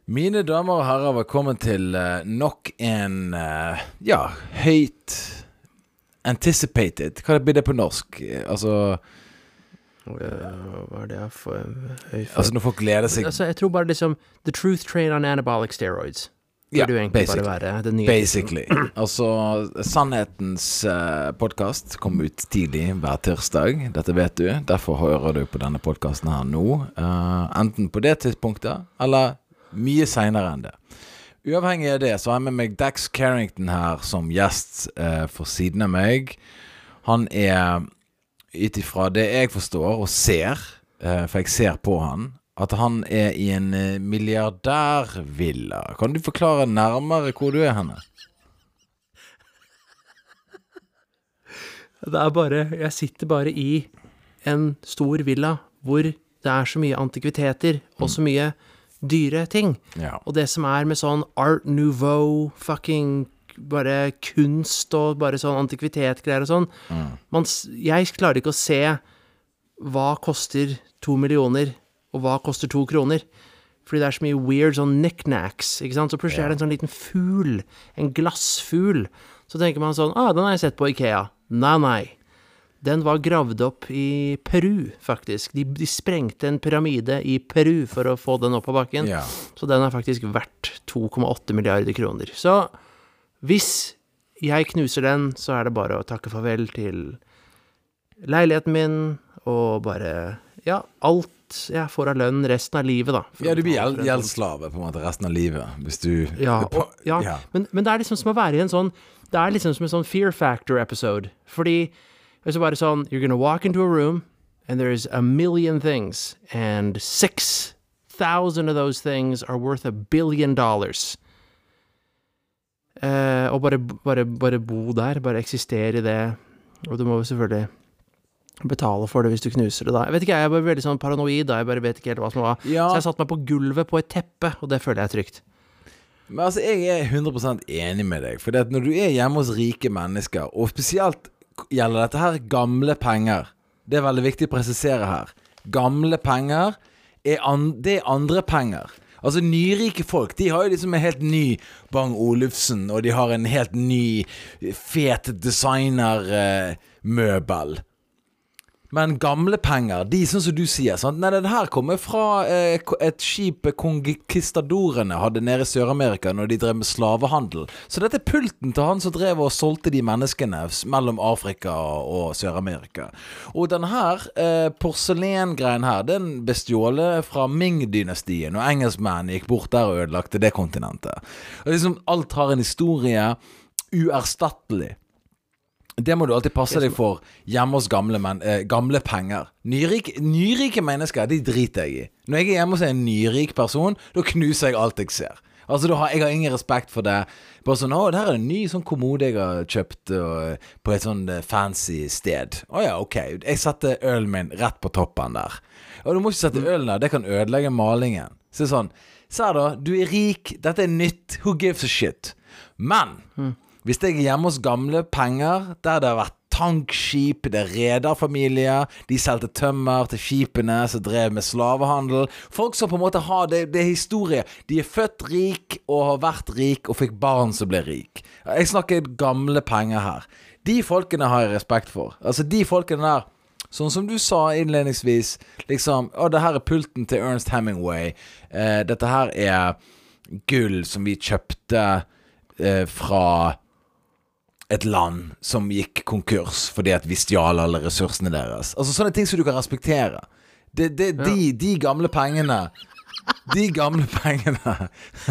Mine damer og herrer, velkommen til nok en, høyt anticipated. Hva blir det på norsk? Altså, hva det for høy for? Altså når folk gleder seg. Altså, jeg tror bare liksom The Truth Train on Anabolic Steroids. Ja, det egentlig bare være det nye. Basically. Altså, Sannhetens podcast kommer ut tidlig hver tirsdag. Dette vet du. Derfor hører du på denne podcasten her nå. Enten på det tidspunktet, eller mye senere enn det. Uavhengig av det, så har jeg med meg Dax Carrington her som gjest for siden av meg. Han utifra det jeg forstår og ser, for jeg ser på han, at han i en milliardærvilla. Kan du forklare nærmere hvor du henne? Det bare, jeg sitter bare i en stor villa hvor det så mye antikviteter og så mye dyre ting. Ja. Og det som med sånn Art Nouveau, fucking bare kunst og bare sånn antikvitetgreier og sånn. Jeg klarer ikke å se hva koster 2 millioner og hva koster 2 kroner. Fordi det så mye weird sånn knickknacks, ikke sant? Så plutselig det en sånn liten fugl, en glassfugl. Så tenker man sånn, den har jeg sett på Ikea. Nei. Den var gravd opp i Peru, faktisk. De sprengte en pyramide i Peru for å få den opp på bakken. Ja. Så den faktisk verdt 2,8 milliarder kroner. Så hvis jeg knuser den, så det bare å takke farvel til leiligheten min, og bare, alt jeg får av lønn resten av livet, da. Ja, du blir gjeldsslave på en måte resten av livet, hvis du... Men det liksom som å være i en sånn, det liksom som en sånn Fear Factor episode, fordi it's about you're going to walk into a room and there's 1 million things and 6,000 of those things are worth $1 billion. Og bare bo der, bare eksistere i det. Og du må jo selvfølgelig betale for det hvis du knuser det da. Jeg vet ikke, jeg bare veldig sånn paranoid da, jeg bare vet ikke helt hva som var. Ja. Så jeg satt meg på gulvet på et teppe, og det føler jeg trygt. Men altså, jeg 100% enig med deg, for det at når du hjemme hos rike mennesker, og spesielt gjelder dette her gamle penger. Det veldig viktig å presisere her. Gamle penger det andre penger. Altså nyrike folk, de har jo liksom en helt ny Bang Olufsen, og de har en helt ny fet designer møbel. Men gamle penger, de sånn som du sier, sant? Nei, det her kommer fra et skip konkistadorene hadde nede i Sør-Amerika når de drev med slavehandel. Så dette pulten til han som drev og solgte de menneskene mellom Afrika og Sør-Amerika. Og denne her porselengreien her, den bestjålet fra Ming-dynastien, og engelskmenn gikk bort der og ødelagte det kontinentet. Og liksom alt har en historie uerstattelig. Det må du alltid passe deg for hjemme hos gamle penger. Nyrike mennesker, de driter jeg i. Når jeg hjemme hos en nyrik person, da knuser jeg alt jeg ser. Altså, jeg har ingen respekt for det. Bare sånn, det her en ny sånn kommode jeg har kjøpt på et sånn fancy sted. Ok. Jeg setter ølen min rett på toppen der. Og du må ikke sette ølen der, det kan ødelegge malingen. Så sånn, da, du rik, dette nytt, who gives a shit? Men... Hvis jeg hjemme hos gamle penger, der det har vært tankskip, det rederfamilier, de selte tømmer til skipene som drev med slavehandel. Folk som på en måte har det historie. De født rik og har vært rik og fikk barn som ble rik. Jeg snakker gamle penger her. De folkene har jeg respekt for. Altså de folkene der, sånn som du sa innledningsvis, liksom, det her pulten til Ernest Hemingway. Dette her gull som vi kjøpte fra... et land som gikk konkurs fordi at vi stjal alle ressursene deres. Altså sånne ting som du kan respektere. De gamle pengene. De gamle pengene.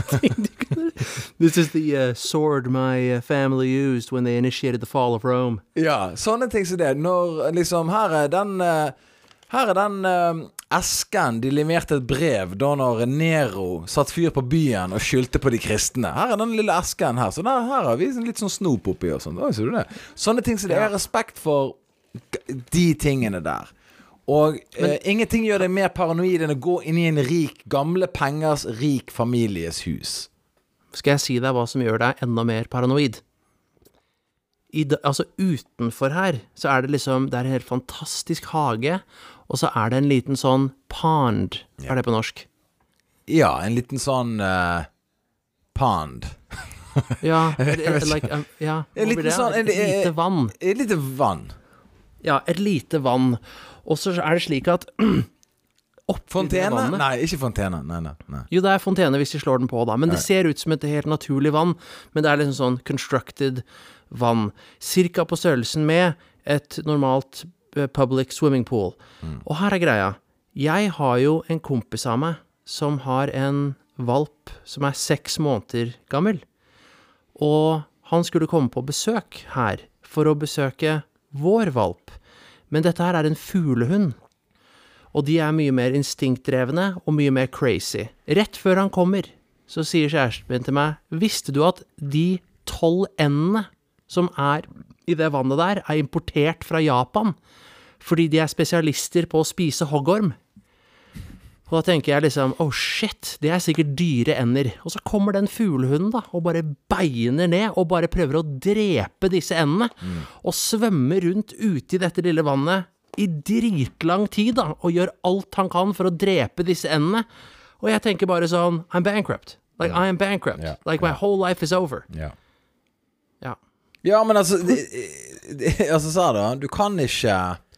This is the sword my family used when they initiated the fall of Rome. Ja, sånne ting som det. Når liksom, her den esken, de leverte et brev da når Nero satt fyr på byen og skyldte på de kristne. Her den lille esken her. Så her har vi litt sånn snop oppi og sånt. Ser du det? Sånne ting som det respekt for de tingene der. Og ingenting gjør deg mer paranoid enn å gå inn i en gamle pengers rik families hus. Skal jeg si deg hva som gjør deg enda mer paranoid? Altså utenfor her så det liksom, det en helt fantastisk hage, og så det en liten sånn pond, det på norsk? Ja, en liten sånn pond. Ja, ja, En liten sånn, et lite vann. Et lite vann. Ja, et lite vann. Og så det slik at Fontene? vannet, Nei, ikke fontene. Nei. Jo, det fontene hvis de slår den på da, men det ser ut som et helt naturlig vann, men det liksom sånn constructed vann, cirka på størrelsen med et normalt public swimming pool. Og her greia, jeg har jo en kompis av meg som har en valp som 6 måneder gammel, og han skulle komme på besøk her for å besøke vår valp, men dette her en fuglehund. Og de mye mer instinktdrevne og mye mer crazy. Rett før han kommer, så sier kjæresten min til meg, visste du at de 12 endene som i det vannet der, importert fra Japan, fordi de spesialister på å spise hoggorm? Og da tenker jeg liksom, oh shit, det sikkert dyre ender. Og så kommer den fuglehunden da, og bare beiner ned, og bare prøver å drepe disse endene, og svømmer rundt ute i dette lille vannet, i dritlang tid da, og gjør alt han kan for å drepe disse endene. Og jeg tenker bare sånn, I'm bankrupt. Like, I am bankrupt. Yeah. Like, my whole life is over. Ja. Ja. Ja, men altså, altså sa da, du kan ikke...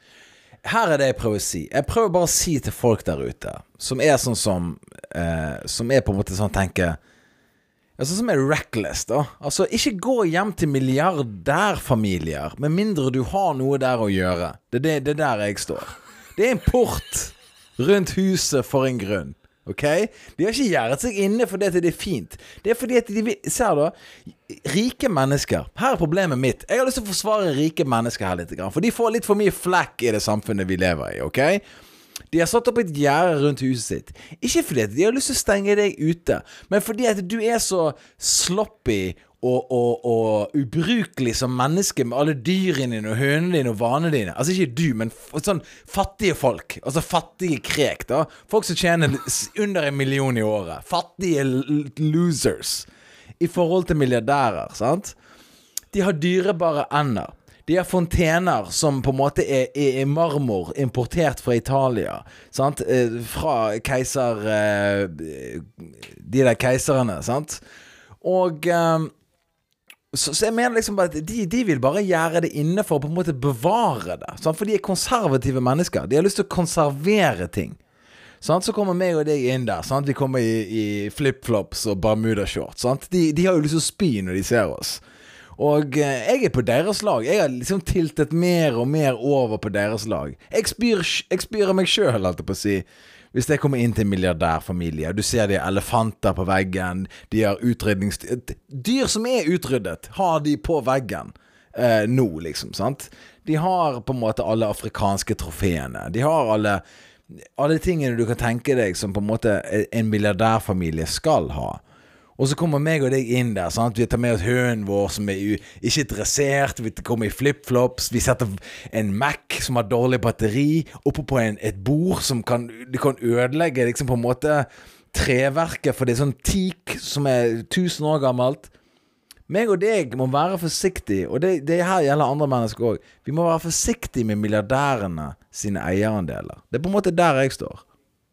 Her det jeg prøver å si. Jeg prøver bare å si til folk der ute, som sånn som på en måte sånn tenker, altså som reckless da. Altså, ikke gå hjem til milliardærfamilier, med mindre du har noe der å gjøre. Det der jeg står. Det en port rundt huset for en grunn. Ok? De har ikke gjerdet seg inne fordi det fint. Det fordi at de ser da, rike mennesker. Her problemet mitt. Jeg har lyst til å forsvare rike mennesker her litt, for de får litt for mye flakk i det samfunnet vi lever i, ok? De har satt opp et gjerde rundt huset sitt. Ikke fordi at de har lyst til å stenge deg ute, men fordi at du så sloppy og ubrukelig som menneske med alle dyrene dine og hønene dine og vanene dine. Altså ikke du, men sånn fattige folk. Altså fattige krek da. Folk som tjener under 1 million i året. Fattige losers. I forhold til milliardærer, sant? De har dyrebare ender. De har fontener som på en måte marmor importert fra Italia, sant? Fra keiser... de der keiserne, sant? Og... Så jeg mener liksom bare at de vil bare gjøre det inne for å på en måte bevare det, sant? For de konservative mennesker. De har lyst til å konservere ting, sant? Så kommer meg og deg inn der, sant? Vi kommer i flip-flops og Bermuda-shorts, sant? De har jo lyst til å spy når de ser oss. Og jeg på deres lag. Jeg har liksom tiltet mer og mer over på deres lag. Jeg spyr av meg selv, holdt jeg på å si. Hvis jeg kommer inn til en milliardærfamilie, du ser de elefanter på veggen, de har dyr som utryddet, har de på veggen nå, liksom, sant? De har på en måte alle afrikanske trofeene, de har alle tingene du kan tenke deg som på en måte en milliardærfamilie skal ha. Og så kommer meg og deg inn der, sant? Vi tar med oss hønen vår som ikke dressert, vi kommer i flip-flops, vi setter en Mac som har dårlig batteri oppe på et bord som kan ødelegge liksom på en måte treverket, for det sånn teak som 1000 år gammelt. Meg og deg må være forsiktig, og det her gjelder andre mennesker også. Vi må være forsiktig med milliardærene sine eierandeler. Det på en måte der jeg står.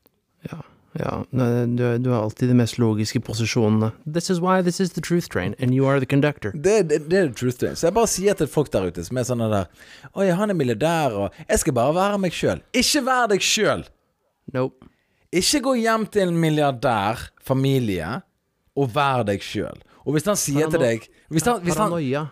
Ja, du har alltid de mest logiske posisjonene. This is why this is the truth train, and you are the conductor. Det the truth train. Så jeg bare sier til folk der ute som sånne der, oi, han milliardær, og jeg skal bare være meg selv. Ikke vær deg selv! Nope. Ikke gå hjem til en milliardærfamilie og vær deg selv. Og hvis han sier til deg... Paranoia.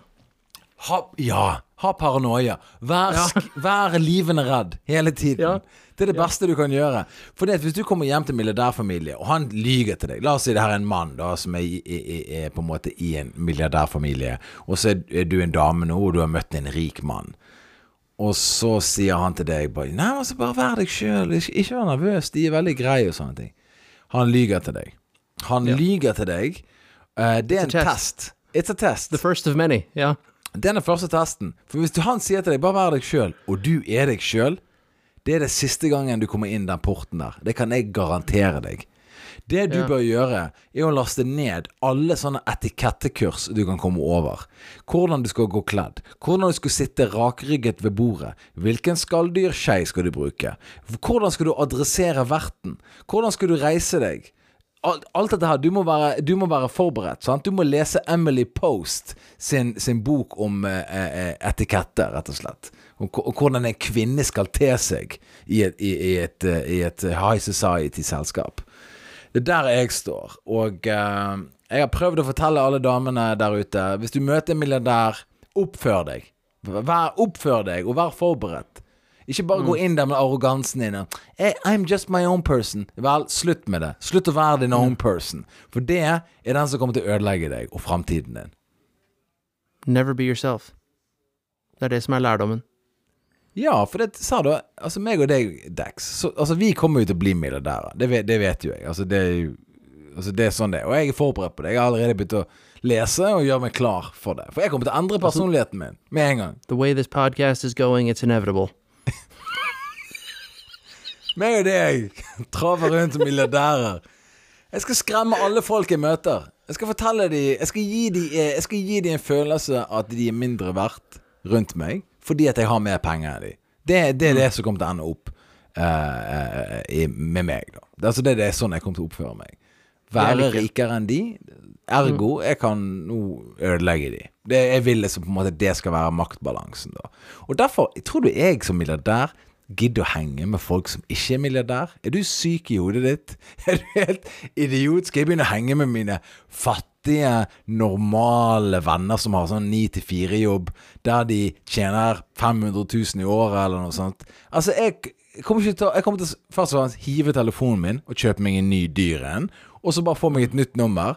Ha paranoia. Vær livende redd hele tiden. Ja. Det det beste du kan gjøre. For det hvis du kommer hjem til en milliardærfamilie, og han lyger til deg, la oss si det her en mann da, som på en måte i en milliardærfamilie, og så du en dame nå, og du har møtt en rik mann. Og så sier han til deg bare, nei, altså bare vær deg selv, ikke vær nervøs, de veldig greie og sånne ting. Han lyger til deg. Lyger til deg. Det en test. It's a test. The first of many, ja. Det den første testen. For hvis han sier til deg, bare vær deg selv, og du deg selv, det det siste gangen du kommer inn den porten der. Det kan jeg garantere deg. Det du bør gjøre, å laste ned alle sånne etikettekurs du kan komme over. Hvordan du skal gå kledd. Hvordan du skal sitte rakrygget ved bordet. Hvilken skalldyr-skei skal du bruke. Hvordan skal du adressere verten. Hvordan skal du reise deg. alt dette her, du må være forberedt, sant? Du må lese Emily Post sin bok om etikette, rett og slett. Og hvordan en kvinne skal te seg i et high society-selskap. Det der jeg står, og jeg har prøvd å fortelle alle damene der ute, hvis du møter en milliardær, oppfør deg, og vær forberedt. Ikke bare gå inn der med arrogansen din. I'm just my own person. Vel, slutt med det. Slutt å være din own person. For det den som kommer til å ødelegge deg og fremtiden din. Never be yourself. Det det som lærdommen. Ja, for det sa du, altså meg og deg, Dex, altså vi kommer jo til å bli milliardærer. Det vet jo jeg. Altså det sånn det. Og jeg forberedt på det. Jeg har allerede begynt å lese og gjøre meg klar for det. For jeg kommer til å endre personligheten min med en gang. The way this podcast is going, it's inevitable. Meg og deg traver rundt som milliardærer. Jeg skal skremme alle folk jeg møter. Jeg skal fortelle dem, jeg skal gi dem en følelse at de mindre verdt rundt meg, fordi at jeg har mer penger enn de. Det det som kommer til å ende opp med meg da. Altså det sånn jeg kommer til å oppføre meg. Være rikere enn de, ergo jeg kan nå ødelegge de. Jeg vil liksom på en måte det skal være maktbalansen da. Og derfor, tror du jeg som milliardær gidder å henge med folk som ikke milliardær? Du syk i hodet ditt? Du helt idiot? Skal jeg begynne å henge med mine fattige, normale venner som har sånn 9-4 jobb, der de tjener 500 000 i året eller noe sånt? Altså, jeg kommer til først og fremst hive telefonen min og kjøpe meg en ny dyr en, og så bare få meg et nytt nummer.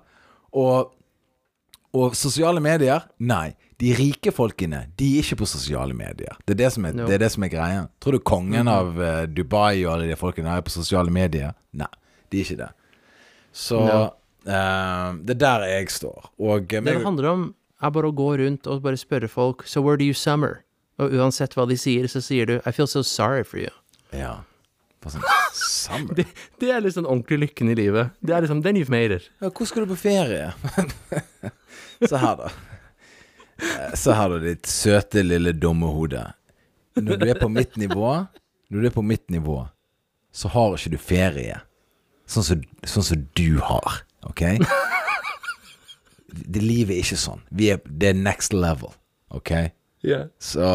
Og sosiale medier? Nei. De rike folkene, de ikke på sosiale medier. Det det som er greia. Tror du kongen av Dubai og alle de folkene på sosiale medier? Nei, de ikke det. Så det der jeg står. Og det handler om bare å gå rundt og bare spørre folk, so where do you summer? Og uansett hva de sier, så sier du, I feel so sorry for you. Ja. Sånn, summer. det liksom ordentlig lykken i livet. Det liksom, then you've made it. Ja, hvor skal du på ferie? Så her da. Så har du ditt søte lille dumme hode. Når du på mitt nivå, så har ikke du ferie. Sånn som du har, ok? Det livet ikke sånn. Det next level, ok? Yeah. Så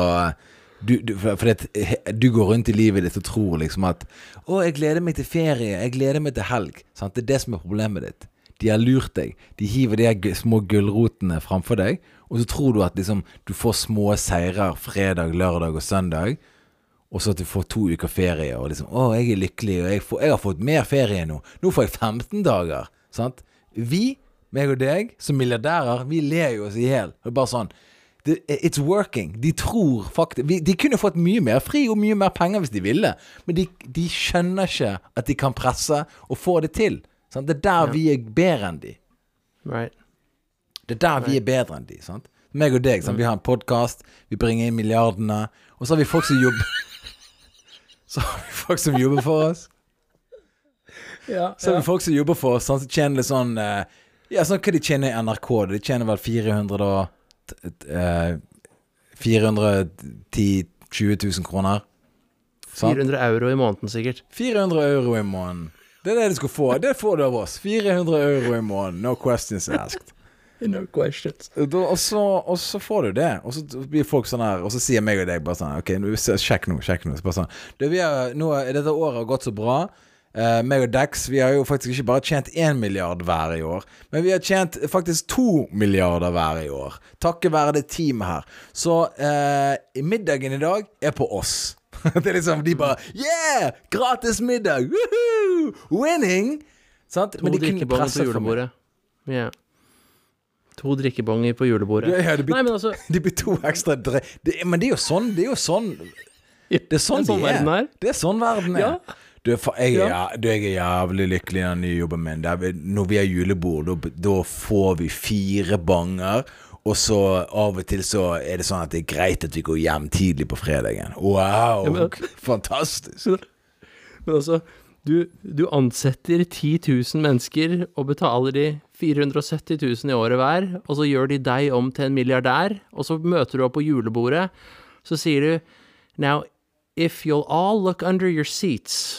du går rundt i livet ditt og tror liksom at jeg gleder meg til ferie, jeg gleder meg til helg, sant? Det det som problemet ditt. De har lurt deg. De hiver de små gullrotene framfor deg, og så tror du at liksom, du får små seirer fredag, lørdag og søndag, og så at du får 2 uker ferie, og liksom, jeg lykkelig, og jeg har fått mer ferie nå. Nå får jeg 15 dager, sant? Vi, meg og deg, som milliardærer, vi ler jo oss i hel. Det bare sånn, it's working. De tror faktisk, de kunne fått mye mer fri og mye mer penger hvis de ville, men de skjønner ikke at de kan presse og få det til. Sant? Det der vi bedre enn de. Right. Det der vi bedre enn de, sant? Meg og deg, sant? Vi har en podcast, vi bringer inn milliardene, og så har vi folk som jobber for oss. Ja, så har vi folk som jobber for oss, sånn, så tjener det sånn sånn hva de tjener i NRK, de tjener vel 410 20 000 kroner. 400 euro i måneden sikkert. 400 euro i måneden. Det det du skal få. Det får du av oss. 400 euro i måneden. No questions asked. No questions. Og så får du det. Og så blir folk sånn her, og så sier meg og deg bare sånn, ok, sjekk nå. Så bare sånn, nå dette året har gått så bra. Meg og Dex, vi har jo faktisk ikke bare tjent 1 milliard hver i år, men vi har tjent faktisk 2 milliarder hver i år. Takket være det teamet her. Så middagen i dag på oss. Det liksom, de bare, yeah, gratis middag, woohoo, winning, sant? 2 drikkebonger på julebordet. Ja. 2 drikkebonger på julebordet. Ja, det blir, nei, men altså, det blir 2 ekstra men det er jo sånn, det er sånn verden er. Det sånn verden er. Ja. Jeg er jævlig lykkelig i den nye jobben min. Når vi har julebord, da får vi 4 banger, og så av og til så det sånn at det greit at vi går hjem tidlig på fredagen. Wow, ja, fantastisk. Men altså, du ansetter 10 000 mennesker og betaler de 470 000 i året hver, og så gjør de deg om til en milliardær, og så møter du opp på julebordet, så sier du, now, if you'll all look under your seats,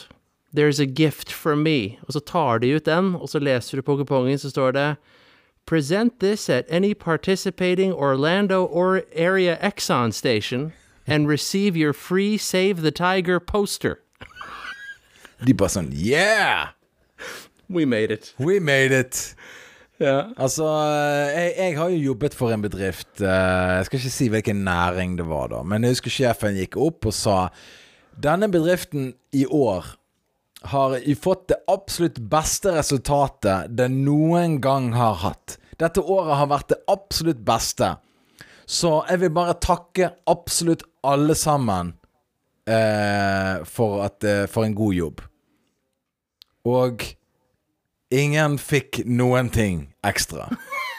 There's a gift from me. Og så tar de ut den, og så leser du på kupongen, så står det Present this at any participating Orlando or area Exxon station and receive your free Save the Tiger poster. De bare sånn, yeah! We made it. We made it! Ja. Altså, jeg har jo jobbet for en bedrift, jeg skal ikke si hvilken næring det var da, men jeg husker sjefen gikk opp og sa, denne bedriften i år har fått det absolutt beste resultatet den noen gang har hatt. Dette året har vært det absolutt beste. Så jeg vil bare takke absolutt alle sammen for en god jobb. Og ingen fikk noen ting ekstra.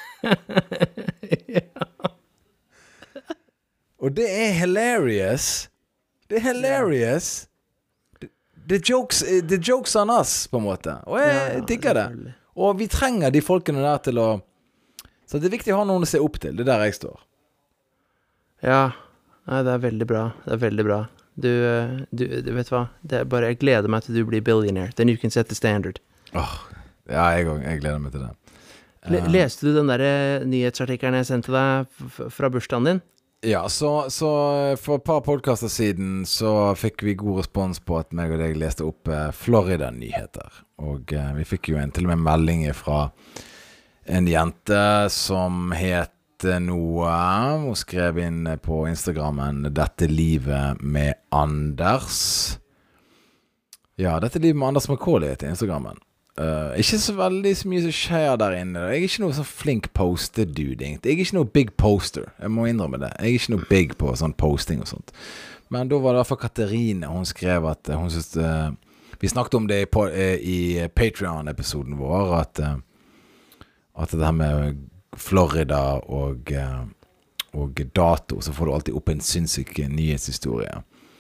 Og det er hilarious. Det er hilarious. The jokes on us, på en måte. Og jeg digger det. Og vi trenger de folkene der til å... Så det er viktig å ha noen å se opp til. Det er der jeg står. Ja. Nei, det er veldig bra. Det er veldig bra. Du vet hva? Det er bare, jeg gleder meg til du blir billionaire. Then you can set the standard. Ja, jeg gleder meg til det. Leste du den der nyhetsartikkelen jeg sendte deg fra bursdagen din? Ja, så for et par podcaster siden så fikk vi god respons på at meg og deg leste opp Florida-nyheter. Og vi fikk jo til og med melding fra en jente som het noe, hun skrev inn på Instagrammen Dette livet med Anders. Ja, Dette livet med Anders Macaulay til Instagrammen. Ikke så veldig så mye som skjer der inne. Jeg er ikke noe sånn flink poster-dude. Jeg er ikke noe big poster. Jeg må innrømme det. Jeg er ikke noe big på sånn posting og sånt. Men da var det for Katerine. Hun skrev at hun synes vi snakket om det i Patreon-episoden vår, at det her med Florida og dato, så får du alltid opp en sinnssyk nyhetshistorie.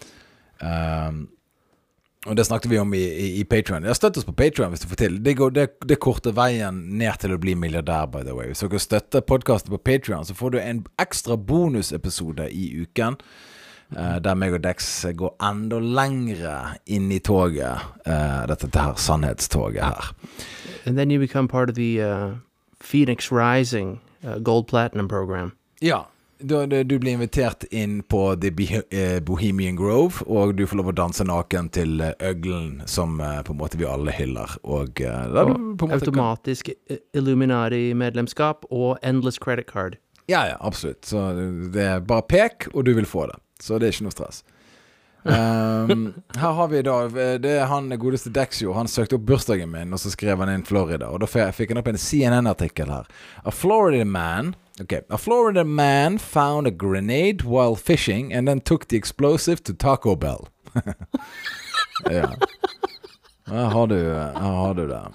Og det snakket vi om i Patreon. Jeg støtter oss på Patreon hvis du får til. Det korter veien ned til å bli milliardær, by the way. Hvis dere støtter podcasten på Patreon, så får du en ekstra bonusepisode i uken, der meg og Dex går enda lengre inn i toget, dette her sannhetstoget her. And then you become part of the Phoenix Rising Gold Platinum program. Ja. Du blir invitert inn på The Bohemian Grove, og du får lov å danse naken til øglen som på en måte vi alle hyller. Og automatisk Illuminati-medlemskap og endless credit card. Ja, absolutt. Så det er bare pek, og du vil få det. Så det er ikke noe stress. Her har vi da, det er han godeste Dexio. Han søkte opp bursdagen min, og så skrev han inn Florida. Og da fikk han opp en CNN-artikkel her. A Florida man found a grenade while fishing and then took the explosive to Taco Bell. Ja. Her har du det.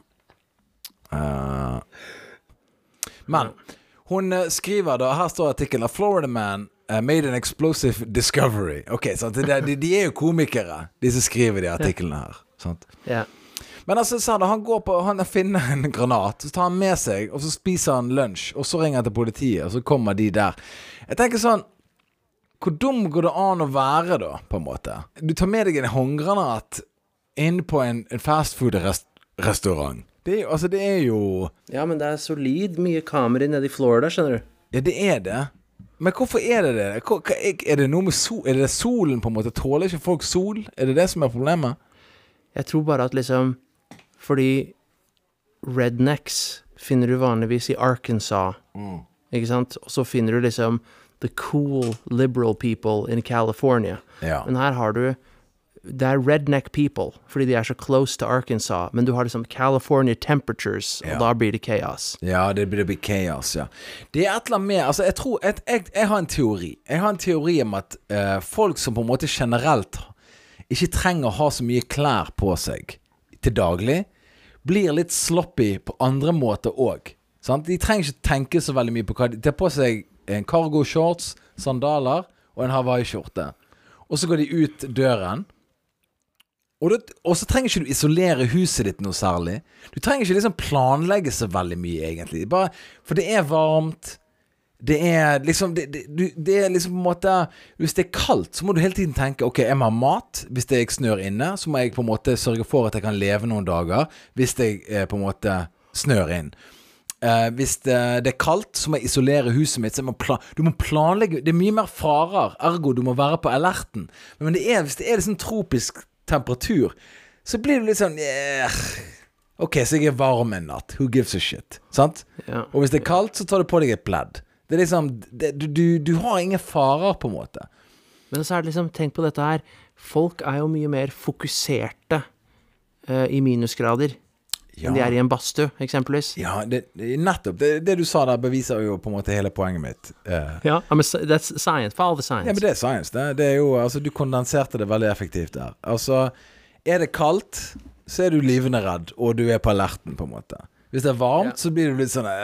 Men hun skriver da, her står artikkelen, A Florida man made an explosive discovery. Ok, sant? De er jo komikere, de som skriver de artiklene her. Sant? Ja. Men altså, han finner en granat, så tar han med seg, og så spiser han lunsj, og så ringer han til politiet, og så kommer de der. Jeg tenker sånn, hvor dum går det an å være da, på en måte? Du tar med deg en håndgranat inn på en fastfood-restaurant. Det er jo... Ja, men det er solid mye kamera nede i Florida, skjønner du? Ja, det er det. Men hvorfor er det det? Er det noe med sol? Er det solen på en måte? Tåler ikke folk sol? Er det det som er problemet? Jeg tror bare at liksom... Fordi rednecks finner du vanligvis i Arkansas, ikke sant? Og så finner du liksom the cool liberal people in California. Ja. Men her har du, det er redneck people, fordi de er så close to Arkansas, men du har liksom California temperatures, og da blir det chaos. Ja, det blir chaos, ja. Det er et eller annet med, altså jeg tror, jeg har en teori. Jeg har en teori om at folk som på en måte generelt ikke trenger å ha så mye klær på seg til daglig, blir litt sloppy på andre måter også. Sant? De trenger ikke tenke så veldig mye på hva de tar på seg en cargo shorts, sandaler og en Hawaii-skjorte. Og så går de ut døren. Og så trenger ikke du isolere huset ditt noe særlig. Du trenger ikke liksom planlegge så veldig mye egentlig. Bare, for det er varmt, Det er liksom det er liksom på en måte. Hvis det er kaldt, så må du hele tiden tenke ok, jeg må ha mat. Hvis det er snør inne, så må jeg på en måte sørge for at jeg kan leve noen dager. Hvis det på en måte snør inn. Hvis det er kaldt, så må jeg isolere huset mitt. Så du må planlegge. Det er mye mer farer. Ergo du må være på alerten. Men hvis det er liksom tropisk temperatur, så blir det litt sånn ok, så jeg er varm en natt. Who gives a shit? Sant? Ja. Og hvis det er kaldt, så tar du på deg et pledd. Det er liksom du har ingen farer på en måte. Men så er det liksom, tenk på dette her. Folk er jo mye mer fokuserte i minusgrader. Ja. De er i en badstue, eksempelvis. Ja, nettopp. Det du sa der beviser jo på en måte hele poenget mitt. Ja, that's science. Follow the science. Ja, men det er science. Det er jo, altså, du kondenserte det veldig effektivt der. Altså, er det kaldt, så er du livende redd, og du er på alerten, på en måte. Hvis det er varmt, så blir du litt sånn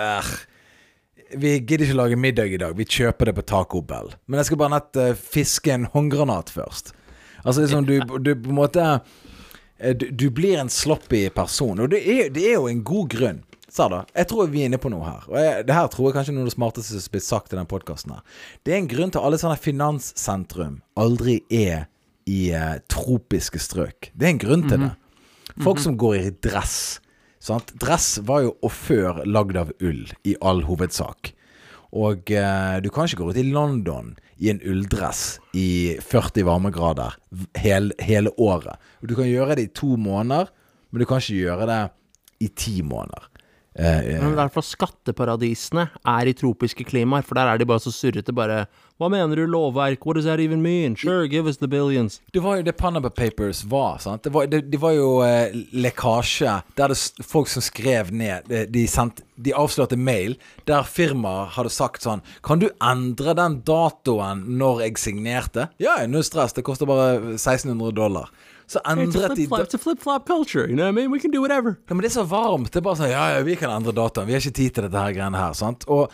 vi gidder ikke lage middag i dag. Vi kjøper det på Taco Bell. Men jeg skal bare fiske en håndgranat først. Altså, liksom, du på en måte du blir en sloppy person. Og det er jo en god grunn. Sa da, jeg tror vi er inne på noe her. Og det her tror jeg kanskje er noe av det smarteste som blir sagt i den podcasten her. Det er en grunn til alle sånne finanssentrum aldri er i tropiske strøk. Det er en grunn til det. Folk som går i dress. Sant? Dress var jo før lagd av ull i all hovedsak. Og du kan ikke gå ut i London i en ulldress i 40 varmegrader hele året. Og du kan gjøre det i 2 måneder, men du kan ikke gjøre det i 10 måneder. Men derfor skatteparadisene er i tropiske klimaer, for der er de bare så surrete bare, hva mener du lovverk? What does that even mean? Sure, give us the billions. Det var jo det Panama Papers var, sant? Det var jo lekkasje, der det folk som skrev ned, de avslørte mail, der firmaer hadde sagt sånn, kan du endre den datoen når jeg signerte? Ja, no stress, det koster bare $1,600. Så endret de... It's a flip-flop culture, you know what I mean? We can do whatever. Ja, men det er så varmt. Det er bare sånn, ja, vi kan endre dataen. Vi har ikke tid til dette her greiene her, sant? Og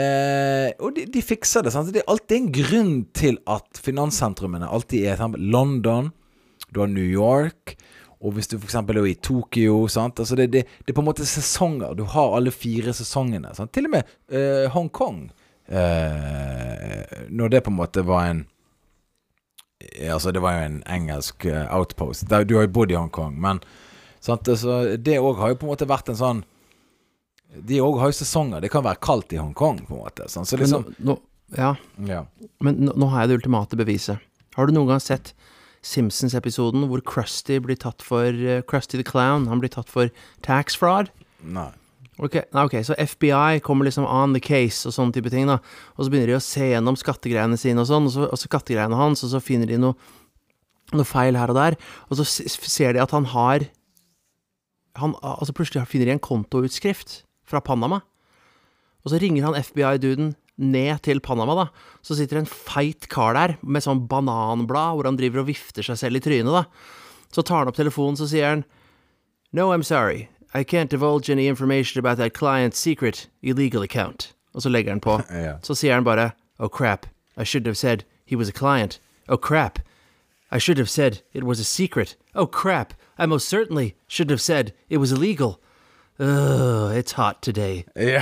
de fikser det, sant? Det er alltid en grunn til at finanssentrumene alltid er London, du har New York, og hvis du for eksempel er i Tokyo, sant? Altså det er på en måte sesonger. Du har alle 4 sesongene, sant? Til og med Hong Kong, når det på en måte var altså det var jo en engelsk outpost. Du har jo bodd i Hong Kong, men sant, altså, det også har jo på en måte vært en sånn. De også har jo sesonger. Det kan være kaldt i Hong Kong på en måte. Sant? Så liksom, ja. Men nå har jeg det ultimate beviset. Har du noen gang sett Simpsons-episoden hvor Krusty blir tatt for Krusty the Clown, han blir tatt for tax fraud? Nei. Ok, så FBI kommer liksom on the case og sånne type ting da, og så begynner de å se gjennom skattegreiene sine og sånn, og så skattegreiene hans, og så finner de noe feil her og der, og så ser de at altså plutselig finner de en kontoutskrift fra Panama, og så ringer han FBI-duden ned til Panama da, så sitter en feit kar der, med sånn bananblad, hvor han driver og vifter seg selv i trynet da, så tar han opp telefonen, så sier han, no, I'm sorry, I can't divulge any information about that client's secret illegal account. Og så legger han på. Så sier han bare, oh crap, I should have said he was a client. Oh crap, I should have said it was a secret. Oh crap, I most certainly should have said it was illegal. It's hot today. Ja.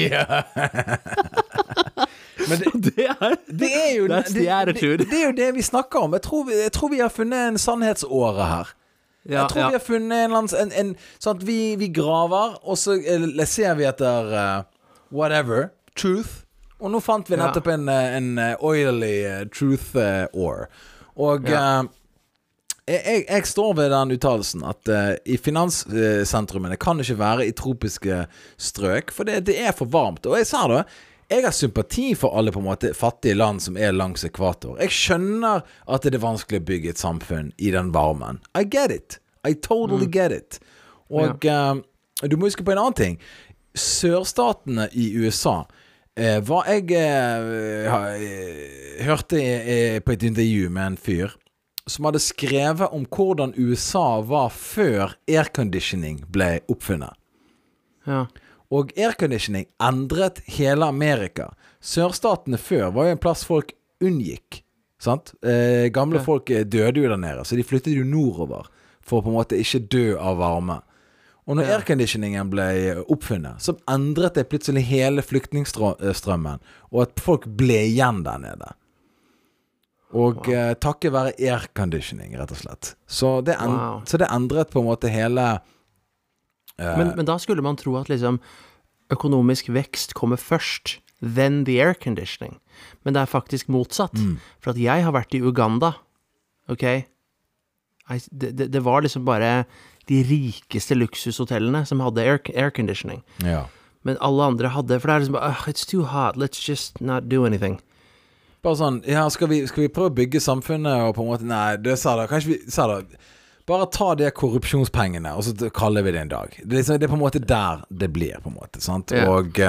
Men det er jo that's the attitude. Det er jo det vi snakker om. Jeg tror vi har funnet en sannhetsåre her. Jeg tror vi har funnet en eller annen sånn at vi graver, og så ser vi etter whatever, truth. Og nå fant vi nettopp en oily truth ore. Og jeg står ved den uttalelsen at i finanssentrumene kan det ikke være i tropiske strøk, for det er for varmt. Og jeg sa det, jeg har sympati for alle på en måte fattige land som er langs ekvator. Jeg skjønner at det er vanskelig å bygge et samfunn i den varmen. I get it. I totally get it. Og du må huske på en annen ting. Sørstatene i USA, hva jeg hørte på et intervju med en fyr som hadde skrevet om hvordan USA var før airconditioning ble oppfunnet. Ja. Og airconditioning endret hele Amerika. Sørstatene før var jo en plass folk unngikk. Sant? Gamle folk døde jo der nede, så de flyttet jo nordover for å på en måte ikke dø av varme. Og når airconditioningen ble oppfunnet, så endret det plutselig hele flyktningstrømmen, og at folk ble igjen der nede. Og takket være airconditioning, rett og slett. Så det endret på en måte hele... Men da skulle man tro at liksom økonomisk vekst kommer først, then the air conditioning. Men det faktisk motsatt. For at jeg har vært i Uganda, ok? Det var liksom bare de rikeste luksushotellene som hadde air conditioning. Ja. Men alle andre hadde, for det liksom bare, it's too hot, let's just not do anything. Bare sånn, skal vi prøve å bygge samfunnet, og på en måte, nei, det sa da, kanskje vi sa da, bare ta de korrupsjonspengene, og så kaller vi det en dag. Det er på en måte der det blir, på en måte, sant? Og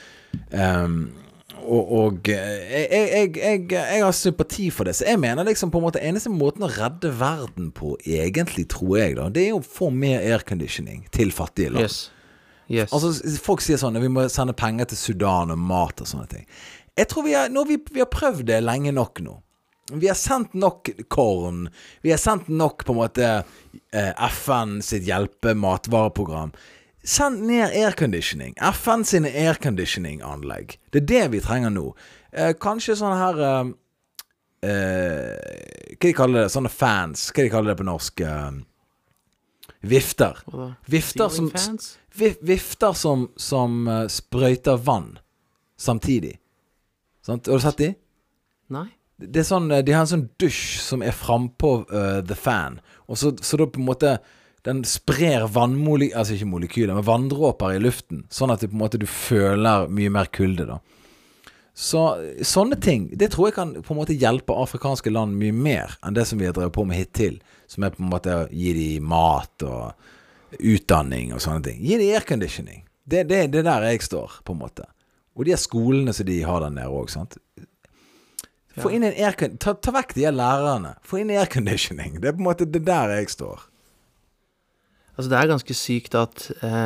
jeg har sympati for det. Så jeg mener liksom på en måte eneste måten å redde verden på, egentlig, tror jeg da, det er å få mer airconditioning til fattige land. Yes. Altså, folk sier sånn, vi må sende penger til Sudan og mat og sånne ting. Jeg tror vi har prøvd det lenge nok nå. Vi har sendt nok korn. Vi har sendt nok på en måte FN sitt hjelpematvareprogram. Send ned airconditioning. FN sine airconditioning-anlegg. Det er det vi trenger nå. Kanskje sånne her hva de kaller det? Sånne fans. Hva de kaller det på norsk? Vifter. Vifter som sprøyter vann samtidig. Sant? Har du sett de? Nei. Det er sånn, de har en sånn dusj som er frempå the fan, og så da på en måte den sprer altså ikke molekyler, men vanndråper i luften, sånn at på en måte du føler mye mer kulde da. Så sånne ting, det tror jeg kan på en måte hjelpe afrikanske land mye mer enn det som vi har drevet på med hittil, som er på en måte å gi de mat og utdanning og sånne ting. Gi de airconditioning. Det er der jeg står, på en måte. Og de skolene som de har der nede også, sant? Få inn en ta vekk de lærerne. Få inn airconditioning. Det er på en måte det der jeg står. Altså det er ganske sykt at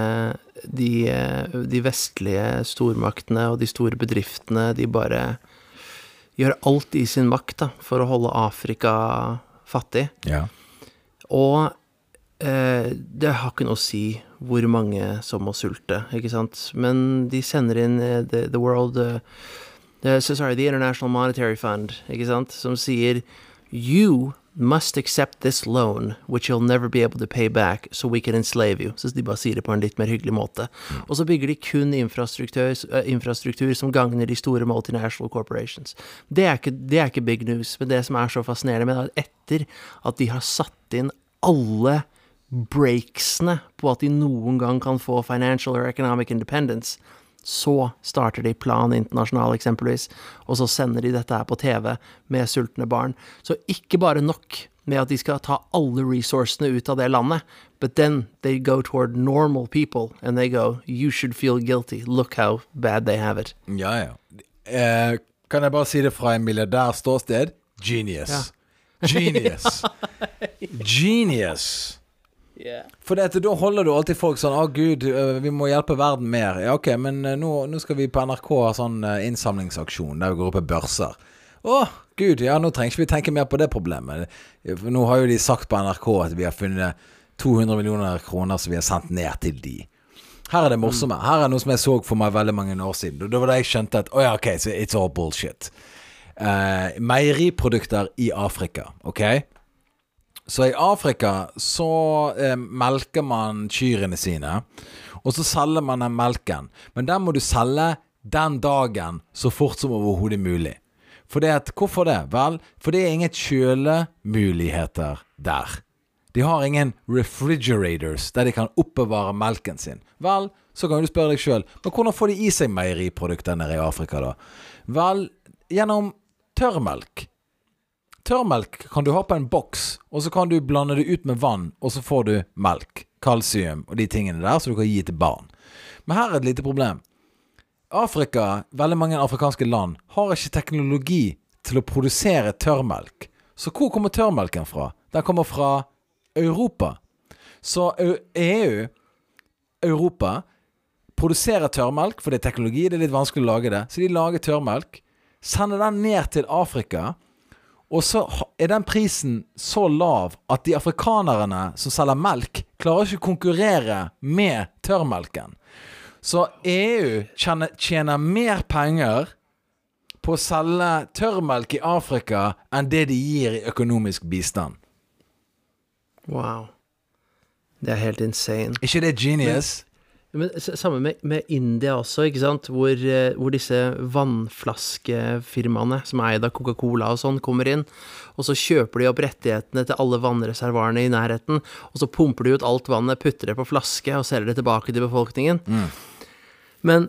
de vestlige stormaktene og de store bedriftene, de bare gjør alt i sin makt da, for å holde Afrika fattig. Ja. Og det har ikke noe å si hvor mange som må sulte, ikke sant? Men de sender inn the International Monetary Fund, ikke sant? Som sier, you must accept this loan, which you'll never be able to pay back, so we can enslave you. Så de bare sier det på en litt mer hyggelig måte. Og så bygger de kun infrastruktur som gagner de store multinational corporations. Det er ikke big news, men det som er så fascinerende med det, er at etter at de har satt inn alle breaksene på at de noen gang kan få financial or economic independence, så starter de Plan International eksempelvis, og så sender de dette her på TV med sultne barn. Så ikke bare nok med at de skal ta alle resourcene ut av det landet, but then they go toward normal people, and they go, you should feel guilty, look how bad they have it. Ja. Kan jeg bare si det fra en milliardær ståsted? Genius. Ja. Genius. Yeah. For da holder du alltid folk sånn, Gud, vi må hjelpe verden mer. Ja, ok, men nå skal vi på NRK ha sånn innsamlingsaksjon der vi går opp i børser. Gud, ja, nå trenger vi tenke mer på det problemet. For nå har jo de sagt på NRK at vi har funnet 200 millioner kroner som vi har sendt ned til de. Her er det morsomme. Her er noe som jeg så for meg veldig mange år siden. Da var det jeg skjønte at, ok, so it's all bullshit. Meieriprodukter i Afrika, ok? Så i Afrika så melker man kyrene sine, og så selger man den melken. Men den må du selge den dagen så fort som overhodet mulig. Hvorfor det? Vel, for det er ingen kjølemuligheter der. De har ingen refrigerators der de kan oppbevare melken sin. Vel, så kan du spørre deg selv, men hvordan får de i seg meieriprodukter nede i Afrika da? Vel, gjennom tørrmelk. Tørrmelk kan du ha på en boks, og så kan du blande det ut med vann, og så får du melk, kalsium og de tingene der, så du kan gi til barn. Men her er et lite problem. Afrika, veldig mange afrikanske land, har ikke teknologi til å produsere tørrmelk. Så hvor kommer tørrmelken fra? Den kommer fra Europa. Så EU, Europa, produserer tørrmelk, for det er teknologi, det er litt vanskelig å lage det. Så de lager tørrmelk, sender den ned til Afrika, Og så den prisen så lav at de afrikanerne som selger melk klarer ikke å konkurrere med tørrmelken. Så EU tjener mer penger på å selge tørrmelk i Afrika enn det de gir i økonomisk bistand. Wow. Det helt insane. Ikke det genius? Men samme med India også, ikke sant? Hvor disse vannflaskefirmaene som eid av Coca-Cola og sånn kommer inn, og så kjøper de opp rettighetene til alle vannreservoarene i nærheten, og så pumper de ut alt vannet, putter det på flaske og selger det tilbake til befolkningen. Men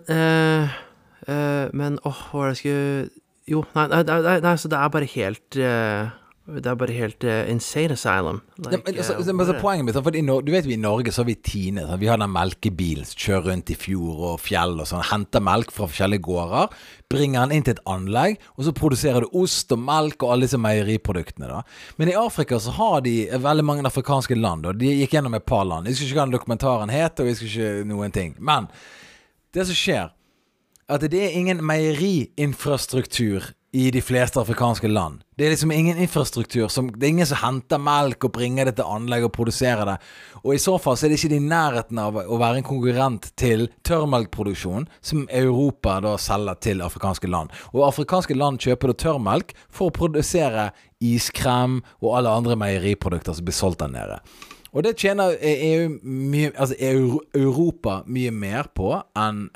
hva var det jeg skulle... Jo, nei, så det bare helt... Det bare helt insane asylum. Like, poenget mitt, for du vet vi i Norge så har vi Tine, vi har den melkebilen som kjører rundt i fjord og fjell og sånn, henter melk fra forskjellige gårder, bringer den inn til et anlegg, og så produserer du ost og melk og alle disse meieriproduktene da. Men i Afrika så har de veldig mange afrikanske land, og de gikk gjennom et par land. Jeg husker ikke hva den dokumentaren het, og jeg husker ikke noen ting. Men det som skjer, at det ingen meieriinfrastruktur i de fleste afrikanske land. Det liksom ingen infrastruktur, det ingen som henter melk og bringer det til anlegg og produserer det. Og i så fall så det ikke i nærheten av å være en konkurrent til tørrmelkproduksjon som Europa da selger til afrikanske land. Og afrikanske land kjøper da tørrmelk for å produsere iskrem og alle andre meieriprodukter som blir solgt der nede. Og det tjener Europa mye mer på enn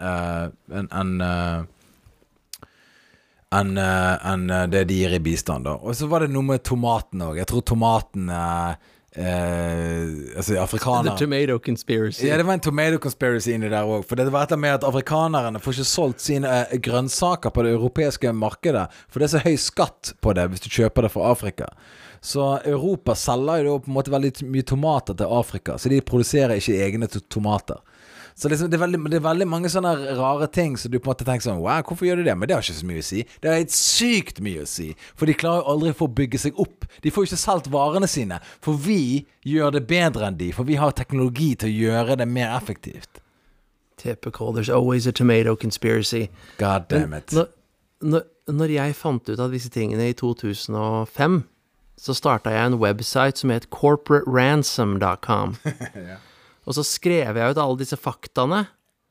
det de gir i bistand da. Og så var det noe med tomaten også. Jeg tror tomaten afrikanere... The tomato conspiracy. Ja, det var en tomato conspiracy inni der også. For det var etter med at afrikanerne får ikke solgt sine grønnsaker på det europeiske markedet, for det så høy skatt på det hvis du kjøper det fra Afrika. Så Europa selger jo på en måte veldig mye tomater til Afrika, så de produserer ikke egne tomater. Så liksom, det er veldig mange sånne rare ting så du på en måte tenker sånn, wow, hvorfor gjør du det? Men det har ikke så mye å si. Det er et sykt mye å si. For de klarer jo aldri å få bygge seg opp. De får jo ikke solgt varene sine. For vi gjør det bedre enn de. For vi har teknologi til å gjøre det mer effektivt. Typical. There's always a tomato conspiracy. God damn it. Når jeg fant ut av disse tingene i 2005, så startet jeg en website som het corporateransom.com. Ja. Og så skrev jeg ut alle disse faktaene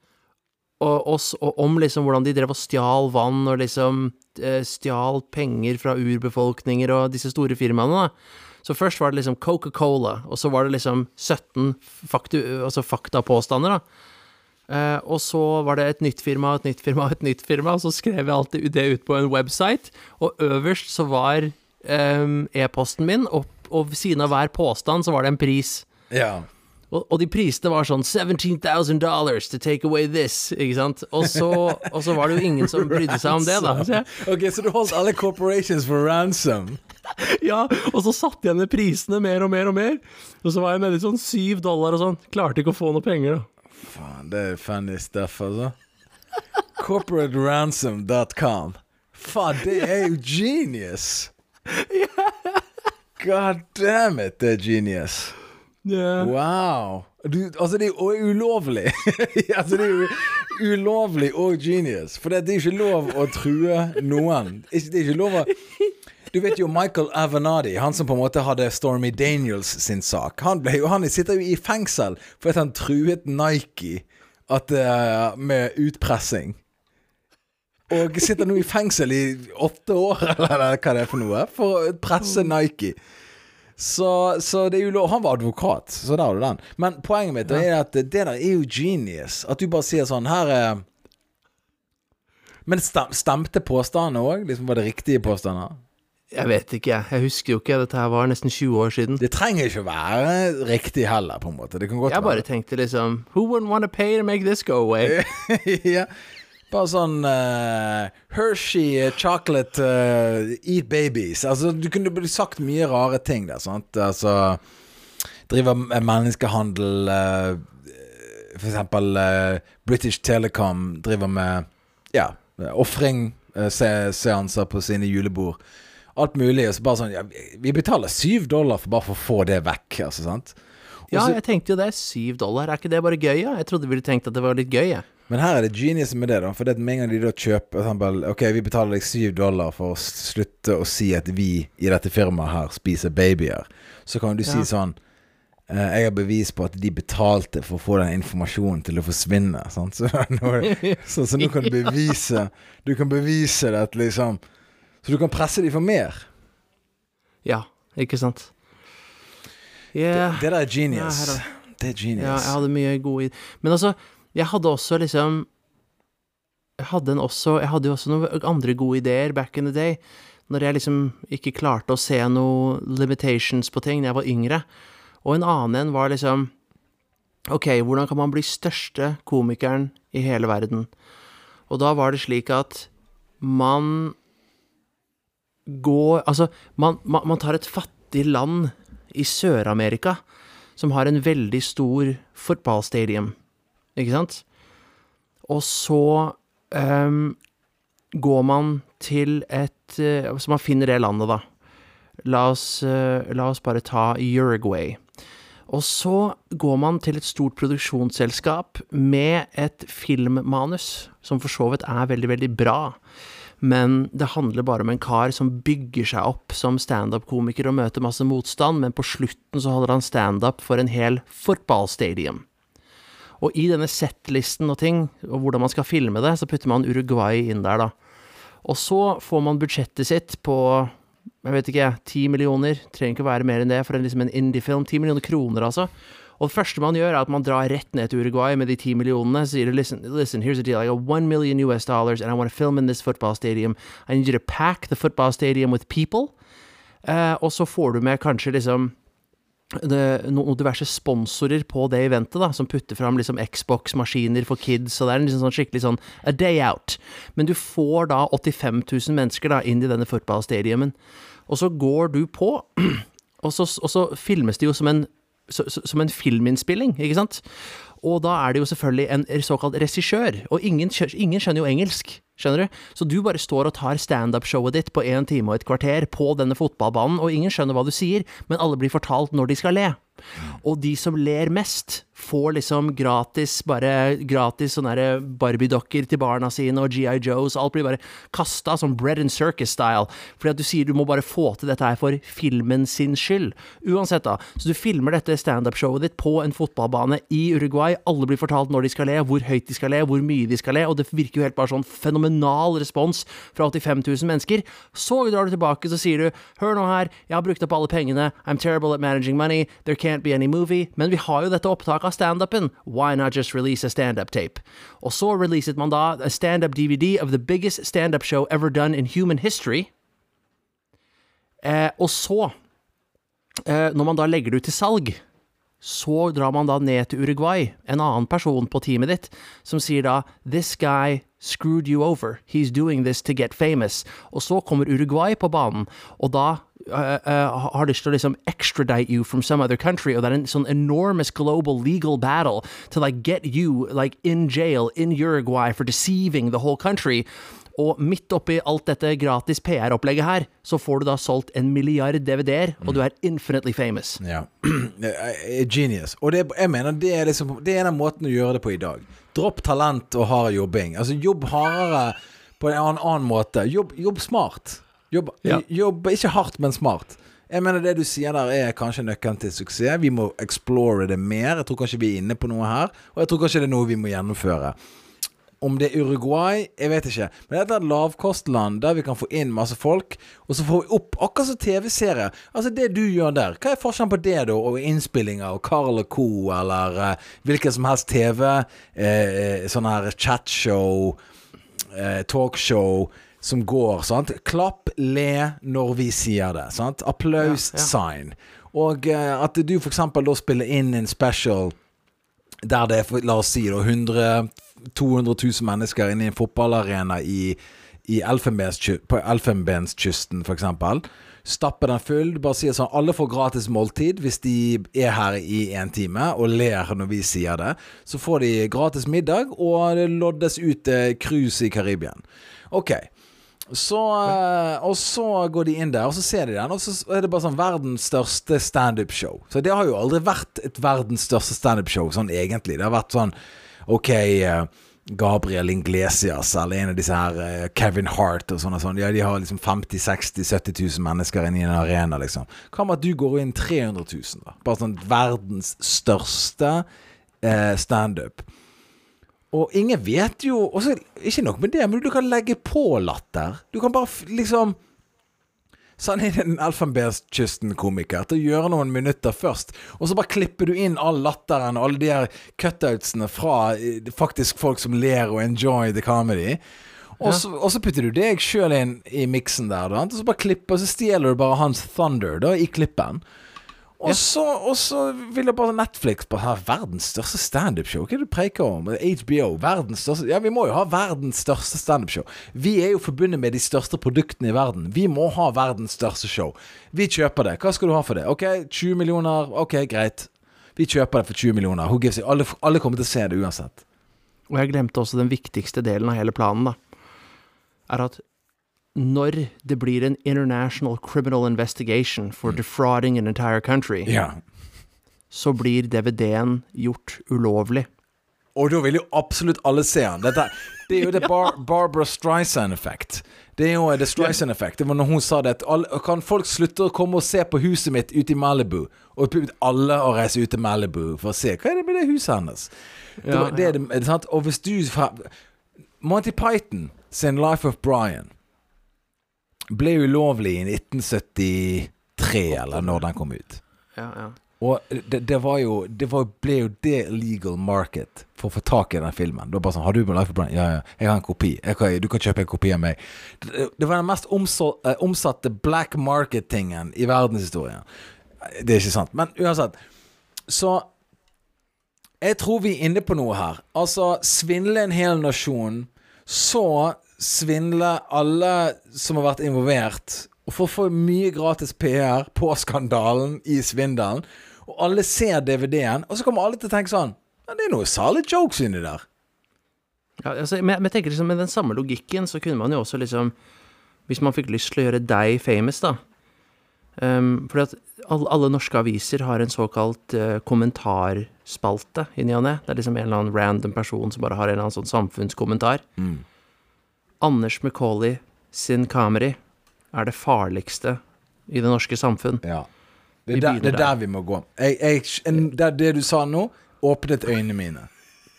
og om liksom hvordan de drev og stjal vann og liksom stjal penger fra urbefolkninger og disse store firmaene da. Så først var det liksom Coca-Cola, og så var det liksom 17 faktapåstander da. Og så var det et nytt firma, og så skrev jeg alltid det ut på en website, og øverst så var e-posten min, og ved siden av hver påstand så var det en pris. Ja. Og de prisene var sånn $17,000 to take away this, ikke sant? Og så var det jo ingen som brydde seg om det da. Ok, så du holdt alle corporations for ransom? Ja, og så satt jeg ned prisene mer og mer og mer. Og så var jeg nede i sånn $7 og sånn. Klarte ikke å få noe penger da. Faen, det funny stuff altså. Corporateransom.com. Faen, det jo genius. God damn it, det genius. Yeah. Wow. Altså det jo ulovlig. Altså det jo ulovlig og genius. For det jo ikke lov å true noen. Det ikke lov å... Du vet jo Michael Avenatti, han som på en måte hadde Stormy Daniels sin sak. Han sitter jo i fengsel for at han truet Nike med utpressing. Og sitter nå i fengsel i 8 år, eller hva det for noe, for å presse Nike. Så det jo lov, han var advokat, så der har du den. Men poenget mitt at det der jo genius, at du bare sier sånn, her Men stemte påstandene også? Liksom var det riktige påstander? Jeg vet ikke, jeg husker jo ikke, dette her var nesten 20 år siden. Det trenger ikke å være riktig heller, på en måte. Det kan godt jeg bare tenkte liksom, who wouldn't want to pay to make this go away? Ja. Bare sånn Hershey chocolate eat babies. Altså, du kunne sagt mye rare ting der, sant? Altså, driver menneskehandel, for eksempel British Telecom driver med, ja, offring-seanser på sine julebord. Alt mulig, og så bare sånn, ja, vi betaler $7 for bare for å få det vekk, altså, sant? Ja, jeg tenkte jo det, $7, ikke det bare gøy, ja? Jeg trodde vi ville tenkt at det var litt gøy, ja. Men her det genius med det da, for det med en gang de da kjøper eksempel, ok, vi betaler deg $7 for å slutte å si at vi i dette firmaet her spiser babyer, så kan du si sånn, jeg har bevis på at de betalte for å få den informasjonen til å forsvinne, sant? Så nå kan du kan bevise det at liksom, så du kan presse dem for mer. Ja, ikke sant? Det der er genius. Det er genius. Ja, jeg hadde mye gode men altså, jeg hadde også liksom jeg hadde jo også noen andre gode ideer back in the day, når jeg liksom ikke klarte å se noe limitations på ting når jeg var yngre. Og en annen var liksom, ok, hvordan kan man bli største komikeren i hele verden? Og da var det slik at man går, altså, man tar et fattig land i Sør-Amerika, som har en veldig stor fotballstadium, ikke sant? Og så går man til så man finner det landet da. La oss bare ta Uruguay. Og så går man til et stort produksjonsselskap med et filmmanus, som for så vidt er veldig, veldig bra. Men det handler bare om en kar som bygger seg opp som stand-up-komiker og møter masse motstand, men på slutten så holder han stand-up for en hel fotballstadium. Og i denne settlisten og ting, og hvordan man skal filme det, så putter man Uruguay inn der da. Og så får man budsjettet sitt på, jeg vet ikke, 10 millioner, trenger ikke være mer enn det for liksom en indie-film, 10 millioner kroner altså. Og det første man gjør at man drar rett ned til Uruguay med de 10 millionene, så sier det, listen, here's the deal, I got $1 million and I want to film in this football stadium. I need you to pack the football stadium with people. Og så får du med kanskje liksom noen diverse sponsorer på det eventet da, som putter fram liksom Xbox-maskiner for kids, og det er en liksom sånn skikkelig sånn a day out. Men du får da 85 000 mennesker da inn i denne fotballstadiumen, og så går du på, og så filmes det jo som en filminnspilling, ikke sant? Og da er det jo selvfølgelig en såkalt regissør, og ingen skjønner jo engelsk, skjønner du? Så du bare står og tar stand-up-showet ditt på 1 time og et kvarter på denne fotballbanen, og ingen skjønner hva du sier, men alle blir fortalt når de skal le. Og de som ler mest får liksom gratis sånne der Barbie-dokker til barna sine og G.I. Joes, alt blir bare kastet som bread and circus style, fordi at du sier du må bare få til dette her for filmen sin skyld. Uansett da, så du filmer dette stand-up-showet ditt på en fotballbane i Uruguay, alle blir fortalt når de skal le, hvor høyt de skal le, hvor mye de skal le, og det virker jo helt bare sånn fenomenal respons fra 85 000 mennesker. Så drar du tilbake, så sier du, hør nå her, jeg har brukt opp alle pengene, I'm terrible at managing money, there can't be any movie, men vi har jo dette opptaket av stand-upen. Why not just release a stand-up tape? Og så releaset man da a stand-up DVD of the biggest stand-up show ever done in human history. Og så, når man da legger det ut til salg, så drar man da ned til Uruguay, en annen person på teamet ditt, som sier da, this guy screwed you over, he's doing this to get famous. Og så kommer Uruguay på banen, og da har lyst til å liksom extradite you from some other country, og det er en sånn enormous global legal battle to like get you like in jail in Uruguay for deceiving the whole country. Og midt oppi alt dette gratis PR-opplegget her, så får du da solgt 1 milliard DVD-er, og du er infinitely famous. Ja, genius. Og jeg mener, det er en av måten å gjøre det på i dag. Dropp talent og hard jobbing. Altså, jobb hardere på en annen måte. Jobb smart. Jobb ikke hardt, men smart. Jeg mener det du sier der er kanskje nøkkelen til suksess. Vi må explore det mer. Jeg tror kanskje vi er inne på noe her, og jeg tror kanskje det er noe vi må gjennomføre. Om det er Uruguay, jeg vet ikke. Men dette er et lavkostland der vi kan få inn masse folk, og så får vi opp akkurat som TV-serier. Altså det du gjør der, hva er forskjellen på det da, og innspillinger, og Karl og Co, eller hvilken som helst TV, sånn her chatshow, talkshow, som går, sant? Klapp, le når vi sier det, sant? Applaus, sign. Og at du for eksempel da spiller inn en special der det er, la oss si, 200 000 mennesker inne i en fotballarena på Elfenbenskysten for eksempel, stappe den full, bare sier sånn, alle får gratis måltid hvis de er her i 1 time og ler når vi sier det, så får de gratis middag og det loddes ut cruise i Karibien. Ok, Og så går de inn der, og så ser de den, og så er det bare sånn verdens største stand-up-show. Så det har jo aldri vært et verdens største stand-up-show, sånn egentlig. Det har vært sånn, ok, Gabriel Iglesias, eller en av disse her, Kevin Hart og sånn. Ja, de har liksom 50, 60, 70 000 mennesker inne i en arena, liksom. Hva med at du går inn 300 000, da? Bare sånn verdens største stand-up. Og ingen vet jo, også, ikke nok med det, men du kan legge på latter. Du kan bare liksom sånn er det en Elfenbenskysten-komiker til å gjøre noen minutter først, og så bare klipper du inn all latteren og alle de her cutoutsene fra faktisk folk som ler og enjoy the comedy. Og så putter du deg selv inn i mixen der, da, og så bare klipper, og så stjeler du bare hans thunder da, i klippen. Og så vil jeg bare Netflix bare ha verdens største stand-up-show. Hva er det du preker om? HBO, verdens største. Ja, vi må jo ha verdens største stand-up-show. Vi er jo forbundet med de største produktene i verden. Vi må ha verdens største show. Vi kjøper det. Hva skal du ha for det? Ok, 20 millioner. Ok, greit. Vi kjøper det for 20 millioner. Who gives it? Alle kommer til å se det uansett. Og jeg glemte også den viktigste delen av hele planen, da. Er at når det blir en international criminal investigation for defrauding an entire country, så blir DVD-en gjort ulovlig. Og da vil jo absolutt alle se den. Det er jo det Barbara Streisand-effekt. Det er jo det Streisand-effekt. Det var når hun sa det, at kan folk slutte å komme og se på huset mitt ute i Malibu, og alle å reise ut til Malibu for å se, hva er det med det huset hennes? Det er det, sant? Og hvis du Monty Python sin Life of Brian ble ulovlig i 1973, eller når den kom ut. Og det ble jo det legal market for å få tak i den filmen. Det var bare sånn, har du med Life of Brian? Ja, jeg har en kopi. Du kan kjøpe en kopi av meg. Det var den mest omsatte black market-tingen i verdenshistorien. Det er ikke sant. Men uansett, så jeg tror vi er inne på noe her. Altså, svindle en hel nasjon, så svindle alle som har vært involvert, og for å få mye gratis PR på skandalen i svindelen, og alle ser DVD-en, og så kommer alle til å tenke sånn, det er noe salig jokes inni der. Ja, altså, men jeg tenker liksom, med den samme logikken, så kunne man jo også liksom, hvis man fikk lyst til å gjøre deg famous da, fordi at alle norske aviser har en såkalt kommentarspalte i ny og ne. Det er liksom en eller annen random person som bare har en eller annen sånn samfunnskommentar. Anders Macaulay sin comedy er det farligste i det norske samfunn. Ja. Det er der vi må gå. Det du sa nå, åpnet øynene mine.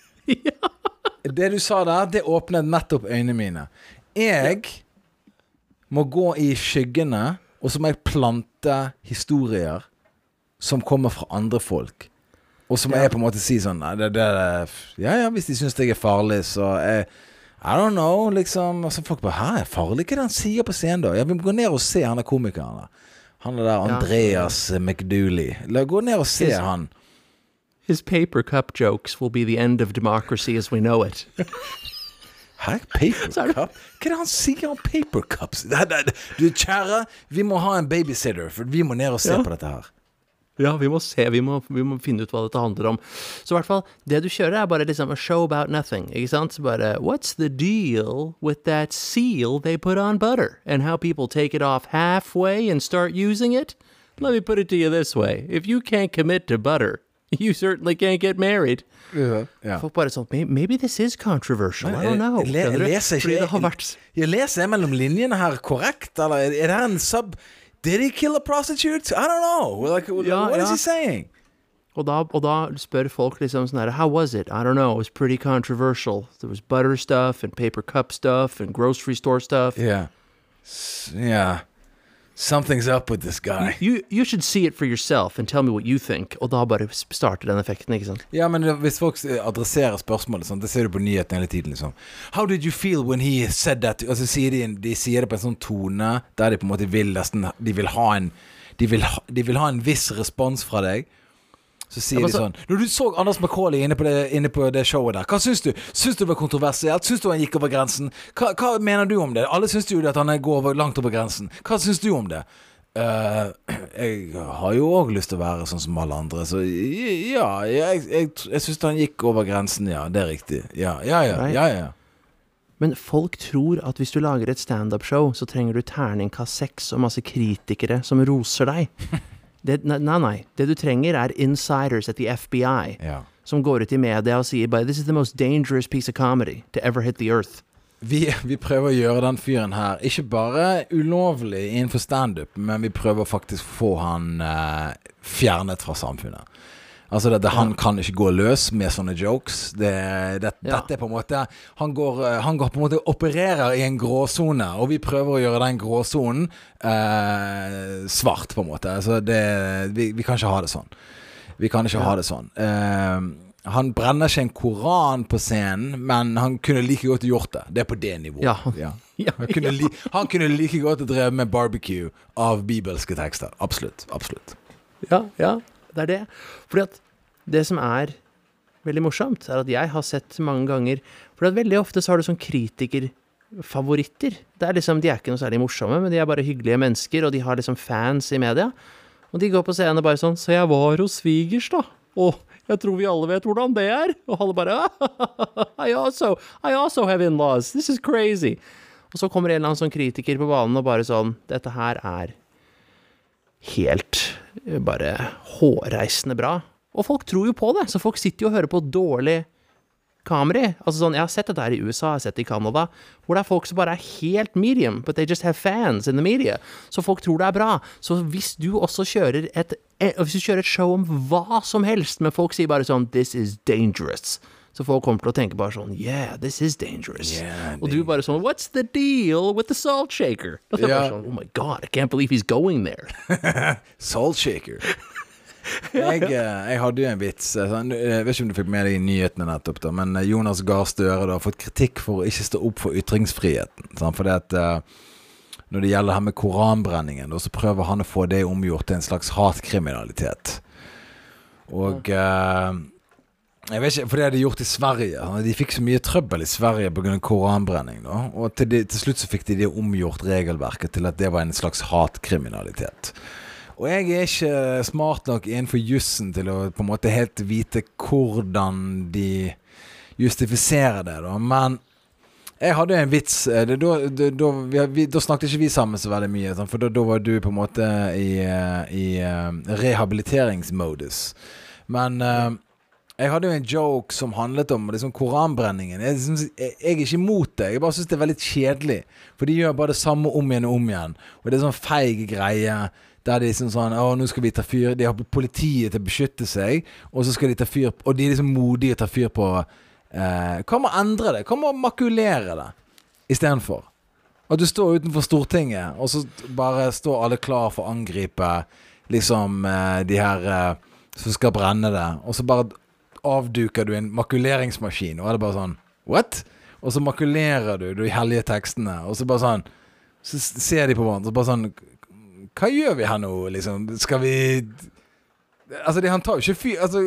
Det du sa der, det åpnet nettopp øynene mine. Jeg må gå i skyggene, og så må jeg plante historier som kommer fra andre folk. Og så må jeg på en måte si sånn, hvis de synes jeg er farlig, så I don't know, liksom. Altså, folk bare, her er farlig, hva er det han sier på scenen da? Ja, vi må gå ned og se han er komikeren da. Han er der, Andreas McDooley. Gå ned og se han. His paper cup jokes will be the end of democracy as we know it. Hæ? Paper cup? Hva er det han sier om paper cups? Du, kjære, vi må ha en babysitter, for vi må ned og se på dette her. Ja, vi må se, vi må finne ut hva dette handler om. Så i hvert fall, det du kjører bare liksom a show about nothing, ikke sant? Så bare, what's the deal with that seal they put on butter? And how people take it off halfway and start using it? Let me put it to you this way. If you can't commit to butter, you certainly can't get married. Folk bare sånn, maybe this is controversial, I don't know. Jeg leser mellom linjene her korrekt, eller er det en sub... Did he kill a prostitute? I don't know. Like, what is he saying? Og da spør folk liksom sånn her, how was it? I don't know, it was pretty controversial. There was butter stuff and paper cup stuff and grocery store stuff. Yeah. Something's up with this guy. You should see it for yourself and tell me what you think. Og da bare starter den effekten, ikke sant? Ja, men hvis folk adresserer spørsmålet sånn, det ser du på nyheten hele tiden liksom. How did you feel when he said that? Altså sier de sier det på en sånn tone der de på en måte vil nesten, de vil ha en viss respons fra deg. Så sier de sånn, når du så Anders Macaulay inne på det showet der, hva syns du? Syns du det var kontroversielt? Syns du han gikk over grensen? Hva mener du om det? Alle syns jo at han går langt over grensen. Hva syns du om det? Jeg har jo også lyst til å være sånn som alle andre, så ja, jeg syns han gikk over grensen, ja, det er riktig. Ja. Men folk tror at hvis du lager et stand-up-show, så trenger du terningkast 6 og masse kritikere som roser deg. Nei. Det du trenger insiders at the FBI, som går ut I media og sier bare, this is the most dangerous piece of comedy to ever hit the earth. Vi prøver å gjøre den fyren her ikke bare ulovlig innenfor stand-up, men vi prøver faktisk å få han fjernet fra samfunnet. Altså han kan ikke gå løs med sånne jokes. Dette på en måte han går på en måte opererer I en gråzone, og vi prøver å gjøre den gråzonen svart på en måte. Altså vi kan ikke ha det sånn. Vi kan ikke ha det sånn. Han brenner ikke en koran på scenen, men han kunne like godt gjort det. Det på det nivået. Han kunne like godt drevet med barbecue av bibelske tekster. Absolutt. Ja, det det. Fordi at det som veldig morsomt, at jeg har sett mange ganger, fordi at veldig ofte så har du sånn kritikerfavoritter. Det liksom, de ikke noe særlig morsomme, men de bare hyggelige mennesker, og de har liksom fans I media. Og de går på scenen og bare sånn, så jeg var hos svigers da, og jeg tror vi alle vet hvordan det og alle bare, I also have in-laws, this is crazy. Og så kommer en eller annen sånn kritiker på banen og bare sånn, dette her helt bare hårreisende bra. Og folk tror jo på det, så folk sitter jo og hører på dårlig kamera. Altså sånn, jeg har sett dette her I USA, jeg har sett det I Canada, hvor det folk som bare helt medium, but they just have fans in the media. Så folk tror det bra. Så hvis du også kjører et show om hva som helst, men folk sier bare sånn, this is dangerous. Så folk kommer til å tenke bare sånn, yeah, this is dangerous. Og du bare sånn, what's the deal with the salt shaker? Og så bare sånn, oh my god, I can't believe he's going there. Salt shaker. Jeg hadde jo en vits, jeg vet ikke om du fikk med deg I nyhetene nettopp da, men Jonas Gahr Støre har fått kritikk for å ikke stå opp for ytringsfriheten. For det at når det gjelder her med koranbrenningen, så prøver han å få det omgjort til en slags hatkriminalitet. Og jeg vet ikke, for det hadde de gjort I Sverige. De fikk så mye trøbbel I Sverige på grunn av koranbrenning da. Og til slutt så fikk de det omgjort regelverket til at det var en slags hatkriminalitet. Og jeg ikke smart nok innenfor jussen til å på en måte helt vite hvordan de justifiserer det da. Men jeg hadde en vits, da snakket ikke vi sammen så veldig mye, for da var du på en måte I rehabiliteringsmodus. Men jeg hadde jo en joke som handlet om liksom koranbrenningen. Jeg ikke imot det, jeg bare synes det veldig kjedelig, for de gjør bare det samme om igjen og om igjen. Og det sånn feig greie, der de sånn, nå skal vi ta fyr, de har politiet til å beskytte seg, og så skal de ta fyr, og de liksom modige å ta fyr på, hva må endre det? Hva må makulere det? I stedet for. At du står utenfor Stortinget, og så bare står alle klar for å angripe, liksom, de her som skal brenne det, og så bare avduker du en makuleringsmaskin, og det bare sånn, what? Og så makulerer du de hellige tekstene, og så bare sånn, så ser de på hverandre, så bare sånn, hva gjør vi her nå, liksom? Skal vi... Altså, han tar jo ikke fyr... Altså...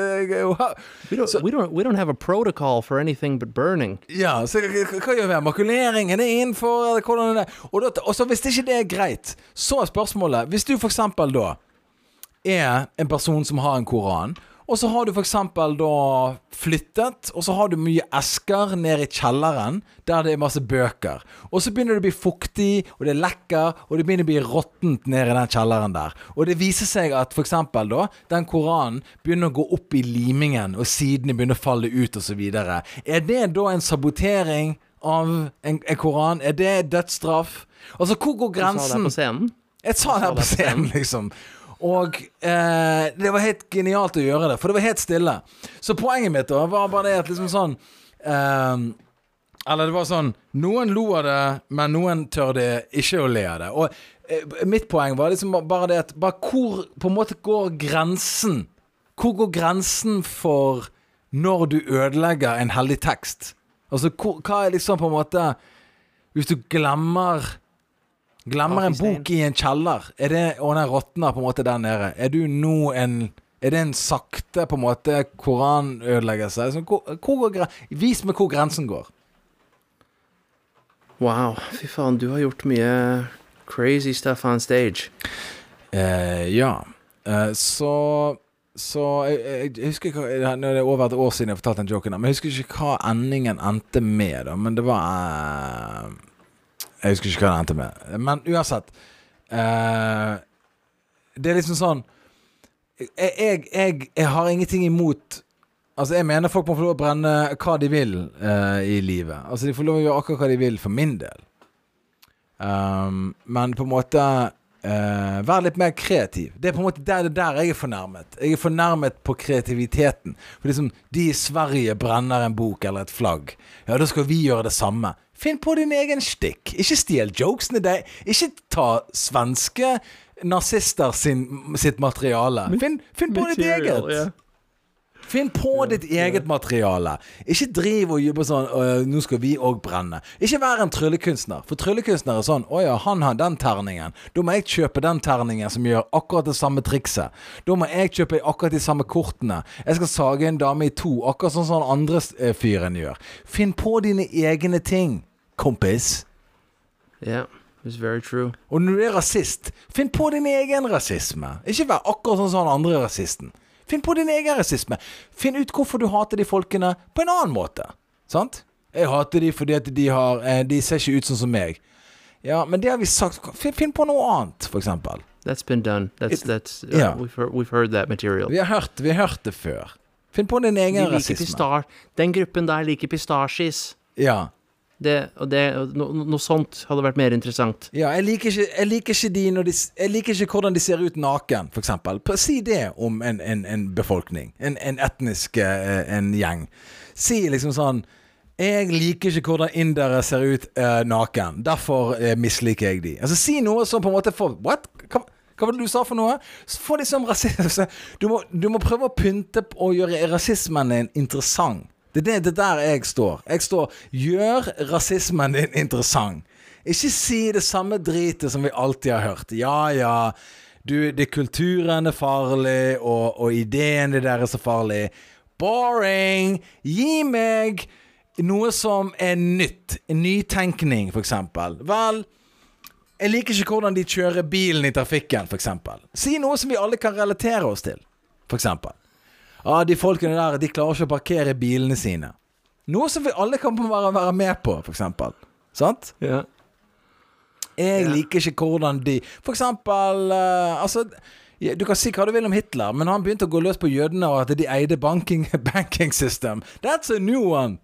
We don't have a protocol for anything but burning. Ja, så hva gjør vi her? Makuleringen innenfor, eller hvordan det? Og så hvis ikke det greit, så spørsmålet, hvis du for eksempel da en person som har en koran, og så har du for eksempel da flyttet, og så har du mye esker ned I kjelleren, der det masse bøker. Og så begynner det å bli fuktig, og det lekker, og det begynner å bli råttent ned I den kjelleren der. Og det viser seg at for eksempel da, den koranen begynner å gå opp I limingen, og sidene begynner å falle ut og så videre. Det da en sabotering av en koran? Det dødsstraff? Altså, hvor går grensen? Du sa det på scenen? Jeg sa det her på scenen, liksom. Og det var helt genialt å gjøre det, for det var helt stille. Så poenget mitt da var bare det at liksom sånn eller det var sånn, noen lo av det, men noen tør det ikke å le av det. Og mitt poeng var liksom bare det at bare hvor på en måte går grensen? Hvor går grensen for når du ødelegger en hellig tekst? Altså hva liksom på en måte hvis du glemmer en bok I en kjeller, det, og den råtner på en måte der nede, du nå det en sakte på en måte koranødeleggelse? Vis meg hvor grensen går. Wow, fy faen, du har gjort mye crazy stuff on stage. Ja, så jeg husker ikke, nå er det over et år siden jeg fortalte den joken, men jeg husker ikke hva endingen endte med, da. Men det var jeg husker ikke hva det endte med. Men uansett, det er liksom sånn, jeg har ingenting imot. Altså, jeg mener folk må få lov å brenne hva de vil i livet. Altså, de får lov å gjøre akkurat hva de vil for min del. Men på en måte være litt mer kreativ. Det er på en måte der jeg er fornærmet. Jeg er fornærmet på kreativiteten. For liksom, de i Sverige brenner en bok eller et flagg. Ja, da skal vi gjøre det samme. Finn på din egen stikk. Ikke stjel jokesene deg. Ikke ta svenske nazister sitt materiale. Finn på ditt eget. Yeah. Finn på ditt eget materiale. Ikke driv og jobbe sånn nå skal vi også brenne. Ikke være en tryllekunstner. For tryllekunstner er sånn åja, han har den terningen. Da må jeg kjøpe den terningen som gjør akkurat det samme trikset. Da må jeg kjøpe akkurat de samme kortene. Jeg skal sage en dame i 2, akkurat sånn andre fyren gjør. Finn på dine egne ting, kompis. Yeah, it's very true. Og når du er rasist, finn på din egen rasisme. Ikke vær akkurat sånn andre rasisten. Finn på din egen rasisme. Finn ut hvorfor du hater de folkene på en annen måte. Sant? Jeg hater de fordi at de ser ikke ut sånn som meg. Ja, men det har vi sagt. Finn på noe annet, for eksempel. That's been done. Yeah. We've heard that material. Vi har hørt det før. Finn på din egen rasisme. Den gruppen der liker pistasjes. Ja. Noe sånt hadde vært mer interessant. Ja, jeg liker ikke hvordan de ser ut naken, for eksempel. Si det om en befolkning, en etnisk en gjeng. Si liksom sånn, jeg liker ikke hvordan indere ser ut naken, derfor misliker jeg de. Altså si noe som på en måte what? Hva var det du sa for noe? Få de som rasisme. Du må prøve å pynte på og gjøre rasismen interessant. Det er der jeg står. Gjør rasismen din interessant. Ikke si det samme dritet som vi alltid har hørt. Ja, det kulturen er farlig, og ideen der er så farlig. Boring! Gi meg noe som er nytt. En nytenkning, for eksempel. Vel, jeg liker ikke hvordan de kjører bilen i trafikken, for eksempel. Si noe som vi alle kan relatere oss til, for eksempel. De folkene der, de klarer ikke å parkere bilene sine. Noe som vi alle kan være med på, for eksempel. Sant? Ja. Jeg liker ikke hvordan de... For eksempel, altså... Du kan si hva du vil om Hitler, men han begynte å gå løs på jødene og at de eide banking system. That's a new one!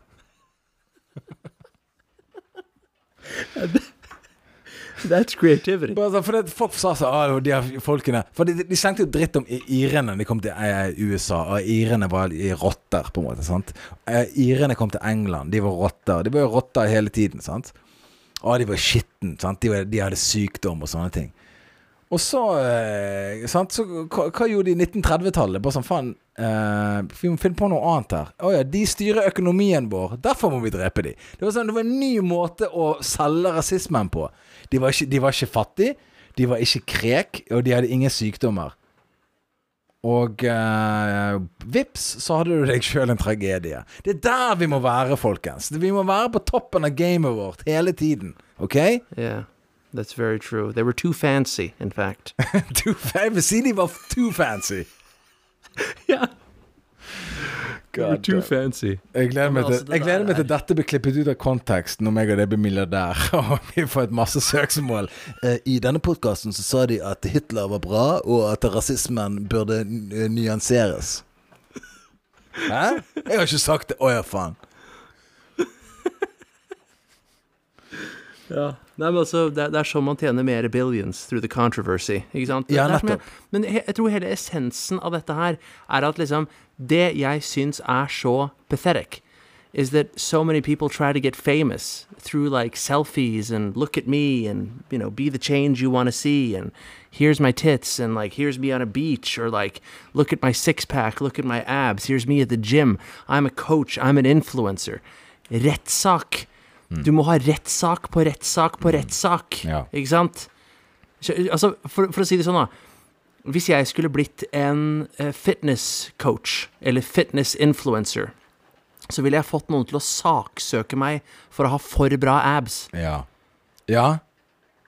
That's creativity. For det, folk sa så, de her folkene, for de slengte jo dritt om irene. De kom til USA, og irene var rotter, på en måte, sant? Irene kom til England, de var rotter. De var jo rotter hele tiden, sant? De var skitten, sant? De hadde sykdom og sånne ting. Og så, sant? Så hva gjorde de i 1930-tallet? Bare sånn, faen, vi må finne på noe annet her. De styrer økonomien vår, derfor må vi drepe de. Det var en ny måte å selge rasismen på. De var ikke fattige, de var ikke krek, og de hadde ingen sykdommer. Og vips, så hadde du deg selv en tragedie. Det er der vi må være, folkens. Vi må være på toppen av gamet vårt hele tiden, ok? Yeah, that's very true. They were too fancy, in fact. Jeg vil si de var too fancy. Ja. You're too fancy. Jeg gleder meg til dette blir klippet ut av kontekst når jeg og det blir milliardær og vi får et masse søksmål. I denne podcasten så sa de at Hitler var bra og at rasismen burde nyanseres. Hæ? Jeg har ikke sagt det. Ja, faen. Ja. Nei, men altså, det er sånn man tjener mer billions through the controversy, ikke sant? Ja, nettopp. Men jeg tror hele essensen av dette her er at liksom, det jeg syns er så pathetic is that so many people try to get famous through like selfies and look at me and, you know, be the change you want to see and here's my tits and like here's me on a beach or like look at my six-pack, look at my abs, here's me at the gym, I'm a coach, I'm an influencer. Rettssak. Du må ha rettssak på rettssak på rettssak, ikke sant? Altså, for å si det sånn da, hvis jeg skulle blitt en fitness coach eller fitness influencer, så ville jeg fått noen til å saksøke meg for å ha for bra abs. Ja.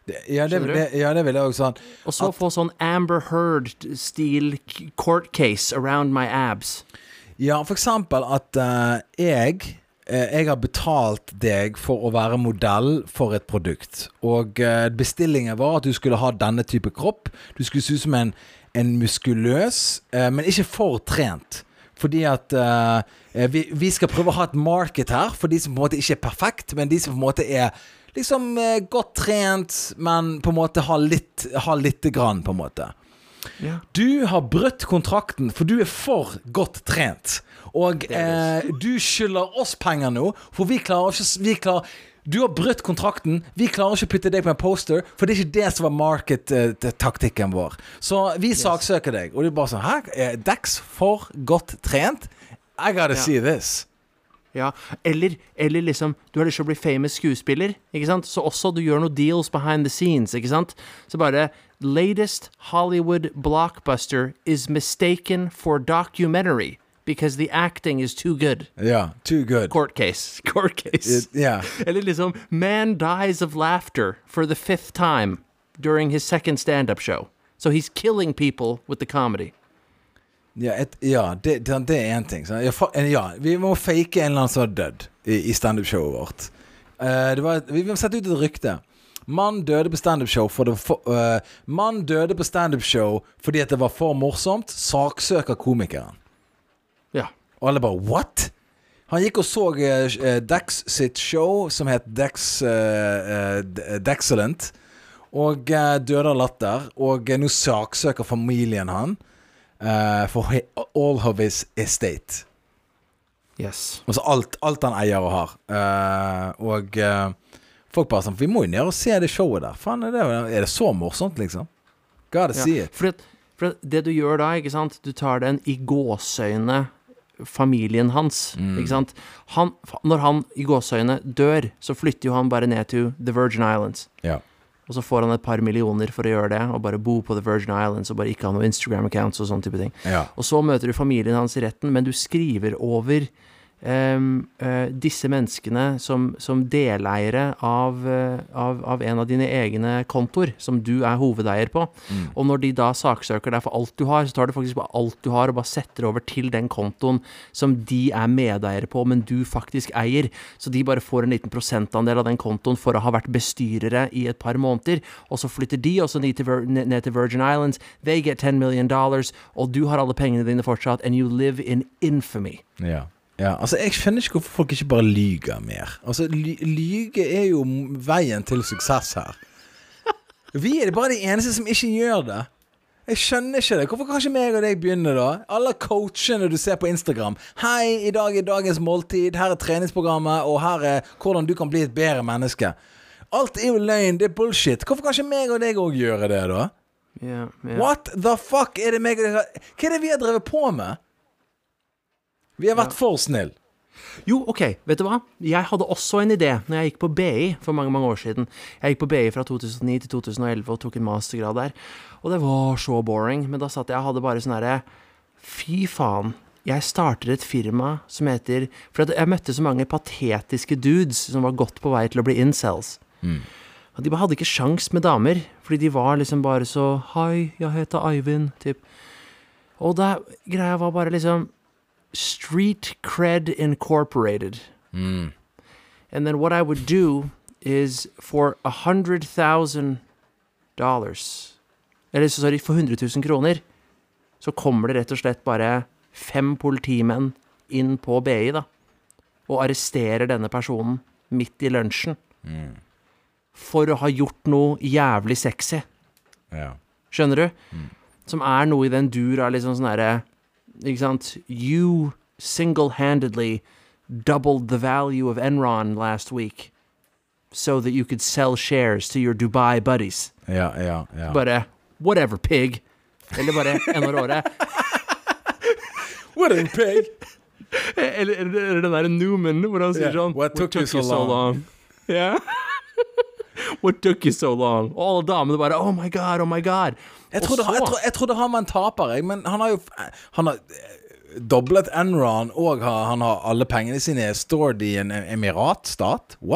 det vil jeg også sånn. Og så få sånn Amber Heard-stil court case around my abs. Ja, for eksempel at jeg har betalt deg for å være modell for et produkt. Og bestillingen var at du skulle ha denne type kropp. Du skulle se ut som en muskuløs, men ikke for trent. Fordi at vi skal prøve å ha et market her for de som på en måte ikke er perfekt, men de som på en måte er liksom godt trent, men på en måte har litt grann, på en måte. Ja. Du har brutt kontrakten, for du er for godt trent. Og du skylder oss penger nå, for vi klarer ikke... Du har brutt kontrakten. Vi klarer ikke å putte deg på en poster, for det er ikke det som var market-taktikken vår. Så vi saksøker deg. Og du er bare sånn, hæ? Er Dex for godt trent? I gotta see this. Ja, eller liksom, du har lyst til å bli famous skuespiller, ikke sant? Så også du gjør noen deals behind the scenes, ikke sant? Så bare, latest Hollywood blockbuster is mistaken for documentary because the acting is too good. Ja, too good. Court case. Ja. Eller liksom, man dies of laughter for the 5th time during his second stand-up show. So he's killing people with the comedy. Ja, det er en ting. Ja, vi må fake en eller annen som er død i stand-up-showet vårt. Vi må sette ut et rykte. Mann døde på stand-up-show fordi at det var for morsomt. Saksøker komikeren. Ja. Og alle bare, what? Han gikk og så Dex sitt show som het Dexcellent, og døde av latter, og nå saksøker familien han for all of his estate. Yes. Altså alt han eier og har. Og folk bare sånn, vi må jo ned og se det showet der. Faen, er det så morsomt, liksom? Gotta see it. For det du gjør da, ikke sant? Du tar den i gåsøyne familien hans, ikke sant? Når han i gåsøyne dør, så flytter jo han bare ned til The Virgin Islands. Ja. Og så får han et par millioner for å gjøre det, og bare bo på The Virgin Islands, og bare ikke ha noen Instagram-accounts og sånne type ting. Ja. Og så møter du familien hans i retten, men du skriver over disse menneskene som deleiere av en av dine egne kontor, som du er hovedeier på. Og når de da saksøker deg for alt du har, så tar du faktisk bare alt du har og bare setter over til den kontoen som de er medeiere på, men du faktisk eier. Så de bare får en liten prosentandel av den kontoen for å ha vært bestyrere i et par måneder, og så flytter de også ned til Virgin Islands. They get $10 million, og du har alle pengene dine fortsatt, and you live in infamy. Ja. Ja, altså jeg skjønner ikke hvorfor folk ikke bare lyger mer. Altså lyge er jo veien til suksess her. Vi er bare de eneste som ikke gjør det. Jeg skjønner ikke det. Hvorfor kan ikke meg og deg begynne da? Alle coachene du ser på Instagram. Hei, i dag er dagens måltid, her er treningsprogrammet, og her er hvordan du kan bli et bedre menneske. Alt er jo løgn, det er bullshit. Hvorfor kan ikke meg og deg også gjøre det da? Yeah. What the fuck er det meg og deg? Hva er det vi har drevet på med? Vi har vært for snill. Jo, ok, vet du hva? Jeg hadde også en idé når jeg gikk på BI for mange år siden. Jeg gikk på BI fra 2009 til 2011 og tok en mastergrad der. Og det var så boring, men da satt jeg og hadde bare sånn herre, fy faen, jeg starter et firma som heter, for jeg møtte så mange patetiske dudes som var godt på vei til å bli incels. Og de bare hadde ikke sjans med damer, fordi de var liksom bare så, hei, jeg heter Eivind, typ. Og da greia var bare liksom, Street Cred Incorporated. And then what I would do is for $100,000, eller sorry, for 100,000 kroner, så kommer det rett og slett bare 5 politimenn inn på BI da, og arresterer denne personen midt i lunsjen for å ha gjort noe jævlig sexy. Ja. Skjønner du? Som er noe i den dur av liksom sånn herre, ikke sant? You single-handedly doubled the value of Enron last week so that you could sell shares to your Dubai buddies. Ja. Bare, whatever, pig. Eller bare, enda året. Whatever, pig. Eller den der Newman, hvor han sier sånn, What took you so long? Ja. What took you so long? Og alle damene bare, oh my god. Jeg trodde han var en taper, men han har doblet Enron, og han har alle pengene sine stored i en emiratstat. What?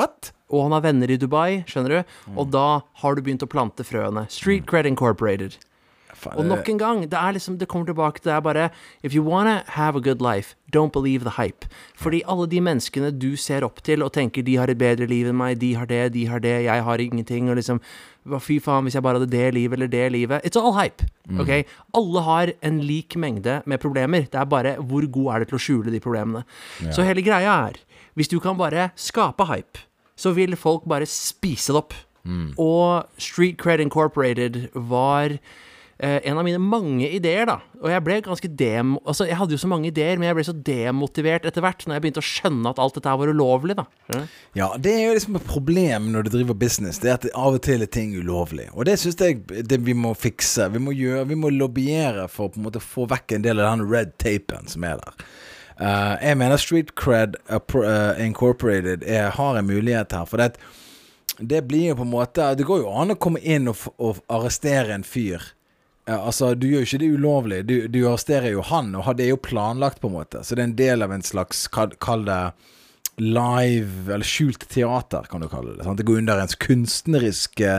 og han har venner I Dubai, skjønner du? Og da har du begynt å plante frøene. Street Cred Incorporated. Og nok en gang, det kommer tilbake, det bare if you wanna have a good life, don't believe the hype. Fordi alle de menneskene du ser opp til og tenker de har et bedre liv enn meg, de har det, jeg har ingenting, og liksom, fy faen hvis jeg bare hadde det livet eller det livet. It's all hype, ok? Alle har en lik mengde med problemer. Det bare hvor god det til å skjule de problemene. Så hele greia hvis du kan bare skape hype, så vil folk bare spise det opp. Og Street Cred Incorporated var en av mine mange ideer da, og jeg ble ganske jeg hadde jo så mange ideer, men jeg ble så demotivert etter hvert, når jeg begynte å skjønne at alt dette var ulovlig da. Ja, det jo liksom et problem når du driver business, det at av og til ting ulovlig, og det synes jeg vi må fikse, vi må lobbyere for på en måte å få vekk en del av den red tapen som der. Jeg mener Street Cred Incorporated har en mulighet her, for det blir jo på en måte, det går jo an å komme inn og arrestere en fyr. Altså, du gjør jo ikke det ulovlig. Du arresterer jo han, og det jo planlagt på en måte. Så det en del av en slags, kall det live, eller skjult teater, kan du kalle det. Sant? Det går under ens kunstneriske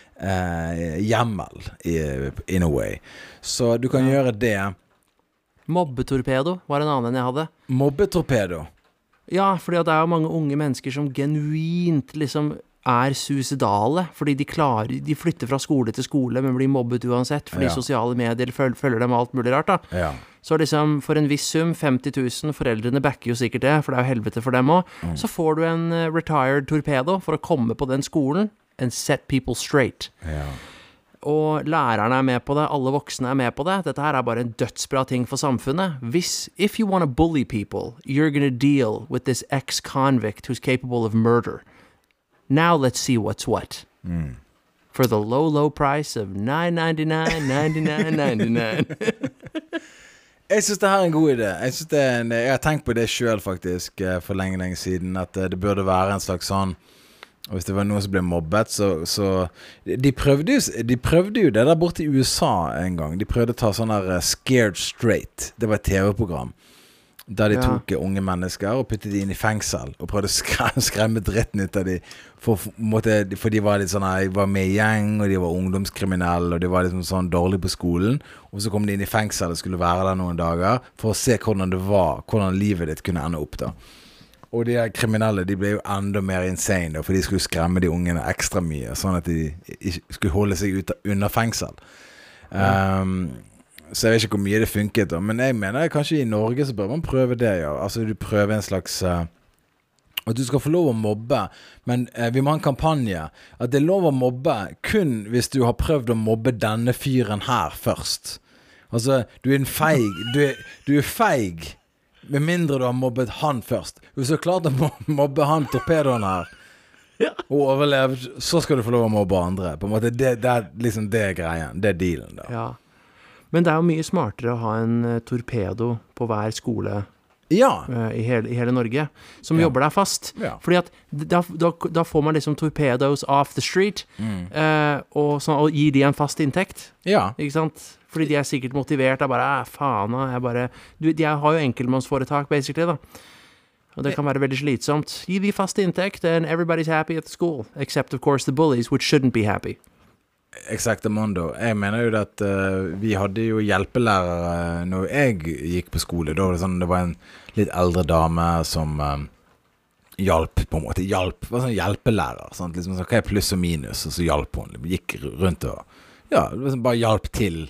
hjemmel, in a way. Så du kan gjøre det. Mobbetorpedo var en annen jeg hadde. Mobbetorpedo? Ja, fordi det jo mange unge mennesker som genuint liksom suicidale, fordi de flytter fra skole til skole, men blir mobbet uansett, fordi sosiale medier følger dem alt mulig rart da. Ja. Så liksom, for en viss sum, 50 000, foreldrene backer jo sikkert det, for det jo helvete for dem også, så får du en retired torpedo for å komme på den skolen and set people straight. Ja. Og lærerne med på det, alle voksne med på det. Dette her bare en dødsbra ting for samfunnet. If you want to bully people, you're gonna deal with this ex-convict who's capable of murder. Now let's see what's what. For the low price of $9.99, $99.99. Jeg synes det her en god idé. Jeg har tenkt på det selv faktisk for lenge siden, at det burde være en slags sånn, og hvis det var noen som ble mobbet, så de prøvde jo det der borte I USA en gang. De prøvde å ta sånn der Scared Straight. Det var et TV-program. Der de tok unge mennesker og puttet de inn I fengsel og prøvde å skremme dritten ut av de for de var litt sånn de var med I gjeng og de var ungdomskriminelle og de var liksom sånn dårlig på skolen og så kom de inn I fengsel og skulle være der noen dager for å se hvordan det var, hvordan livet ditt kunne ende opp da og de kriminelle de ble jo enda mer insane da, for de skulle skremme de ungene ekstra mye sånn at de skulle holde seg under fengsel så jeg vet ikke hvor mye det funket da, men jeg mener kanskje I Norge så bør man prøve det, ja. Altså du prøver en slags at du skal få lov å mobbe, men vi må ha en kampanje at det lov å mobbe kun hvis du har prøvd å mobbe denne fyren her først. Altså, du en feig, du feig med mindre du har mobbet han først. Hvis du har klart å mobbe han torpedoen her og overlevd, så skal du få lov å mobbe andre. På en måte, det liksom det greien, det dealen da. Ja. Men det jo mye smartere å ha en torpedo på hver skole I hele Norge, som jobber der fast. Ja. Fordi at da får man liksom torpedos off the street, og gir de en fast inntekt. Ja. Ikke sant? Fordi de sikkert motivert, bare, faen, de har jo enkeltmannsforetak, basically, da. Og det kan være veldig slitsomt. Gi de fast inntekt, and everybody's happy at the school, except, of course, the bullies, which shouldn't be happy. Exactamundo. Jeg mener jo at vi hadde jo hjelpelærere når jeg gikk på skole. Da var det sånn, det var en litt eldre dame som hjalp på en måte. Var sånn hjelpelærer. Sant? Liksom sånn, hva pluss og minus? Og så hjalp hun. Gikk rundt og det var sånn, bare hjalp til.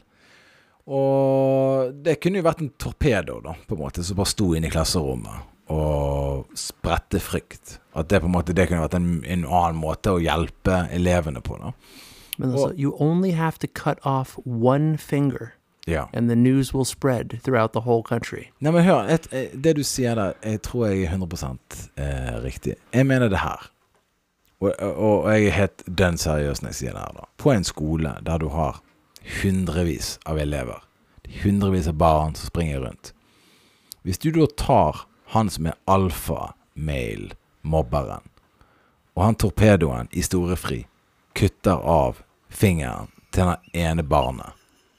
Og det kunne jo vært en torpedo da, på en måte, som bare sto inne I klasserommet og sprette frykt. At det på en måte, det kunne vært en annen måte å hjelpe elevene på da. Men altså, you only have to cut off one finger, and the news will spread throughout the whole country. Nei, men hør, det du sier der, jeg tror jeg 100% riktig. Jeg mener det her. Og jeg helt dønn seriøs når jeg sier det her da. På en skole der du har hundrevis av elever, hundrevis av barn som springer rundt. Hvis du da tar han som alfa, male, mobberen, og han torpedoen I store fri, kutter av fingeren til den ene barnet,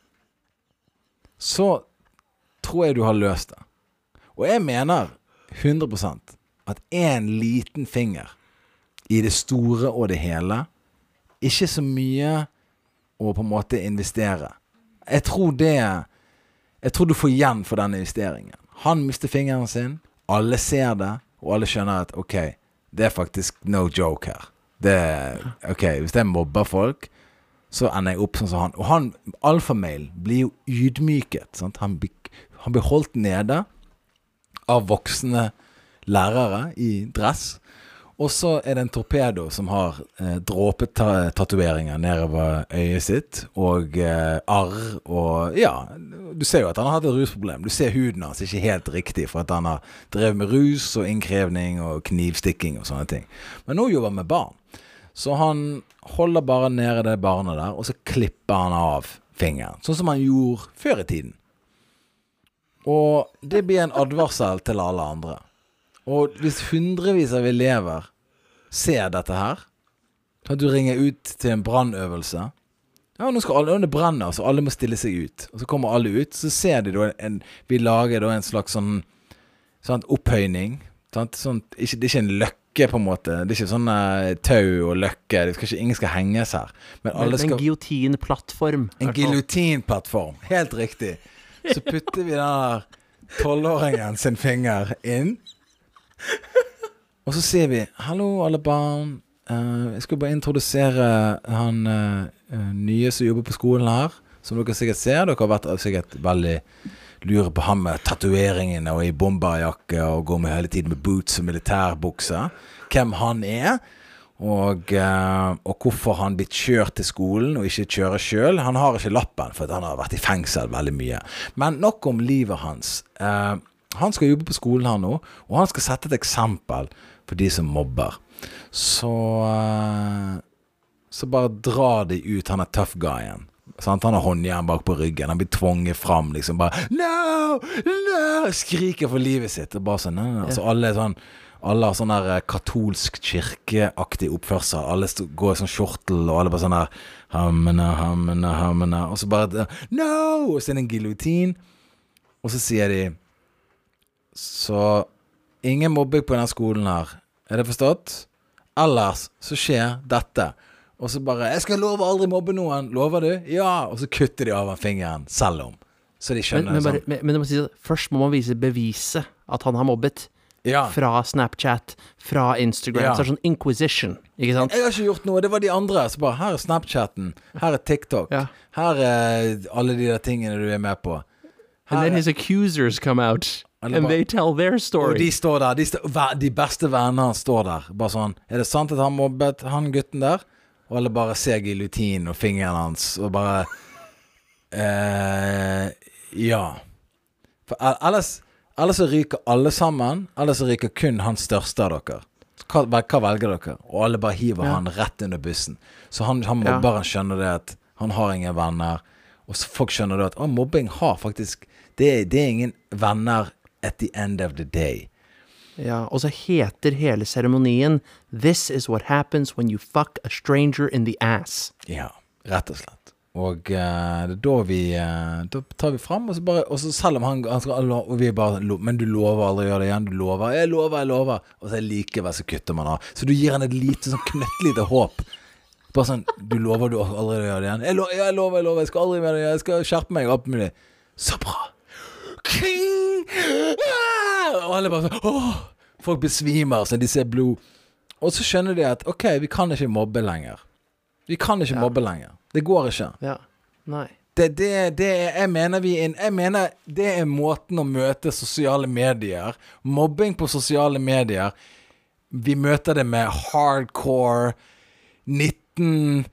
så tror jeg du har løst det. Og jeg mener 100% at en liten finger I det store og det hele. Ikke så mye å på en måte investere. Jeg tror du får igjen for den investeringen. Han mister fingeren sin, alle ser det, og alle skjønner at ok, det faktisk no joke her. Ok, hvis jeg mobber folk, så ender jeg opp sånn som han. Og han, alfamail, blir jo ydmyket. Sant? Han blir holdt nede av voksne lærere I dress. Og så det en torpedo som har dråpetatoveringer nedover øyet sitt, og arr, og ja, du ser jo at han har hatt et rusproblem. Du ser huden hans ikke helt riktig, for at han har drevet med rus og innkrevning og knivstikking og sånne ting. Men nå jobber han med barn. Så han holder bare nede det barnet der, og så klipper han av fingeren, sånn som han gjorde før I tiden. Og det blir en advarsel til alle andre. Og hvis hundrevis av elever ser dette her, at du ringer ut til en brannøvelse, ja, nå skal alle, det brenner, så alle må stille seg ut. Og så kommer alle ut, så ser de da vi lager da en slags sånn opphøyning. Sånn, det ikke en løkke på en måte, det ikke sånn tau og løkke, ingen skal henges her. Men alle skal... En giljotinplattform. En giljotinplattform, helt riktig. Så putter vi den der 12-åringen sin finger inn, og så sier vi, hallo alle barn, jeg skal bare introdusere han nye som jobber på skolen her, som dere sikkert ser, dere har vært sikkert veldig lure på ham med tatueringene og I bomberjakke og går med hele tiden med boots og militærbukser, hvem han og hvorfor han blitt kjørt til skolen og ikke kjører selv. Han har ikke lappen, for han har vært I fengsel veldig mye. Men nok om livet hans. Han skal jobbe på skolen her nå, og han skal sette et eksempel for de som mobber. Så bare drar de ut, han tough guyen. Sant? Han har håndjern bak på ryggen, han blir tvunget fram, liksom bare, no, skriker for livet sitt, og bare sånn, no. Så alle har sånn der katolsk kirkeaktig oppførsel, alle går I sånn skjortel, og alle bare sånn der, hamna, og så bare, no, og så det en giljotin, og så sier de, så ingen mobbing på denne skolen her, det forstått? Ellers så skjer dette, og så bare, jeg skal love aldri mobbe noen, lover du? Ja, og så kutter de av fingeren, selv om, så de skjønner men det må si at først må man vise beviset at han har mobbet, fra Snapchat, fra Instagram, så sånn inquisition, ikke sant? Jeg har ikke gjort noe, det var de andre, så bare, her Snapchatten, her TikTok, her alle de der tingene du med på. And then his accusers come out, and they tell their story. Og de står der, de beste vennene står der, bare sånn, det sant at han mobbet han gutten der? Og alle bare ser giljotin og fingeren hans, og bare, ja. For ellers så ryker alle sammen, ellers så ryker kun han største av dere. Hva velger dere? Og alle bare hiver han rett under bussen. Så han mobberen skjønner det at han har ingen venner, og så folk skjønner det at mobbing har faktisk, det ingen venner at the end of the day. Ja, og så heter hele seremonien This is what happens when you fuck a stranger in the ass. Ja, rett og slett. Og det da tar vi frem, og så selv om han skal, og vi bare, men du lover aldri å gjøre det igjen, du lover, jeg lover, og så likevel så kutter man av. Så du gir han et lite, sånn knøttlite håp. Bare sånn, du lover du aldri å gjøre det igjen. Jeg lover, jeg skal aldri gjøre det igjen, jeg skal skjerpe meg opp mulig. Så bra! King! Og alle bare sånn, folk besvimer, så de ser blod. Og så skjønner de at, ok, vi kan ikke mobbe lenger. Mobbe lenger. Det går ikke. Ja, nei. Jeg mener det måten å møte sosiale medier. Mobbing på sosiale medier. Vi møter det med hardcore 17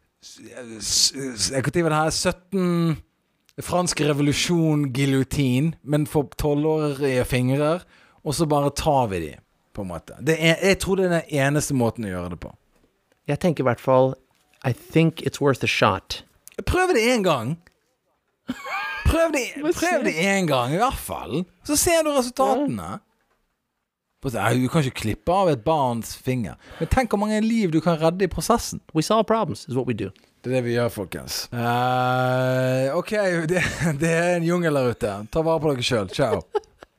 fransk revolusjon giljotin, men for 12-årige fingre, og så bare tar vi de, på en måte. Jeg tror det den eneste måten å gjøre det på. Jeg tenker I hvert fall, I think it's worth a shot. Prøv det en gang. Prøv det en gang, I hvert fall. Så ser du resultatene. Du kan ikke klippe av et barns finger. Men tenk hvor mange liv du kan redde I prosessen. We solve problems, is what we do. Det det vi gjør, folkens. Ok, det en jungel der ute. Ta vare på dere selv. Ciao.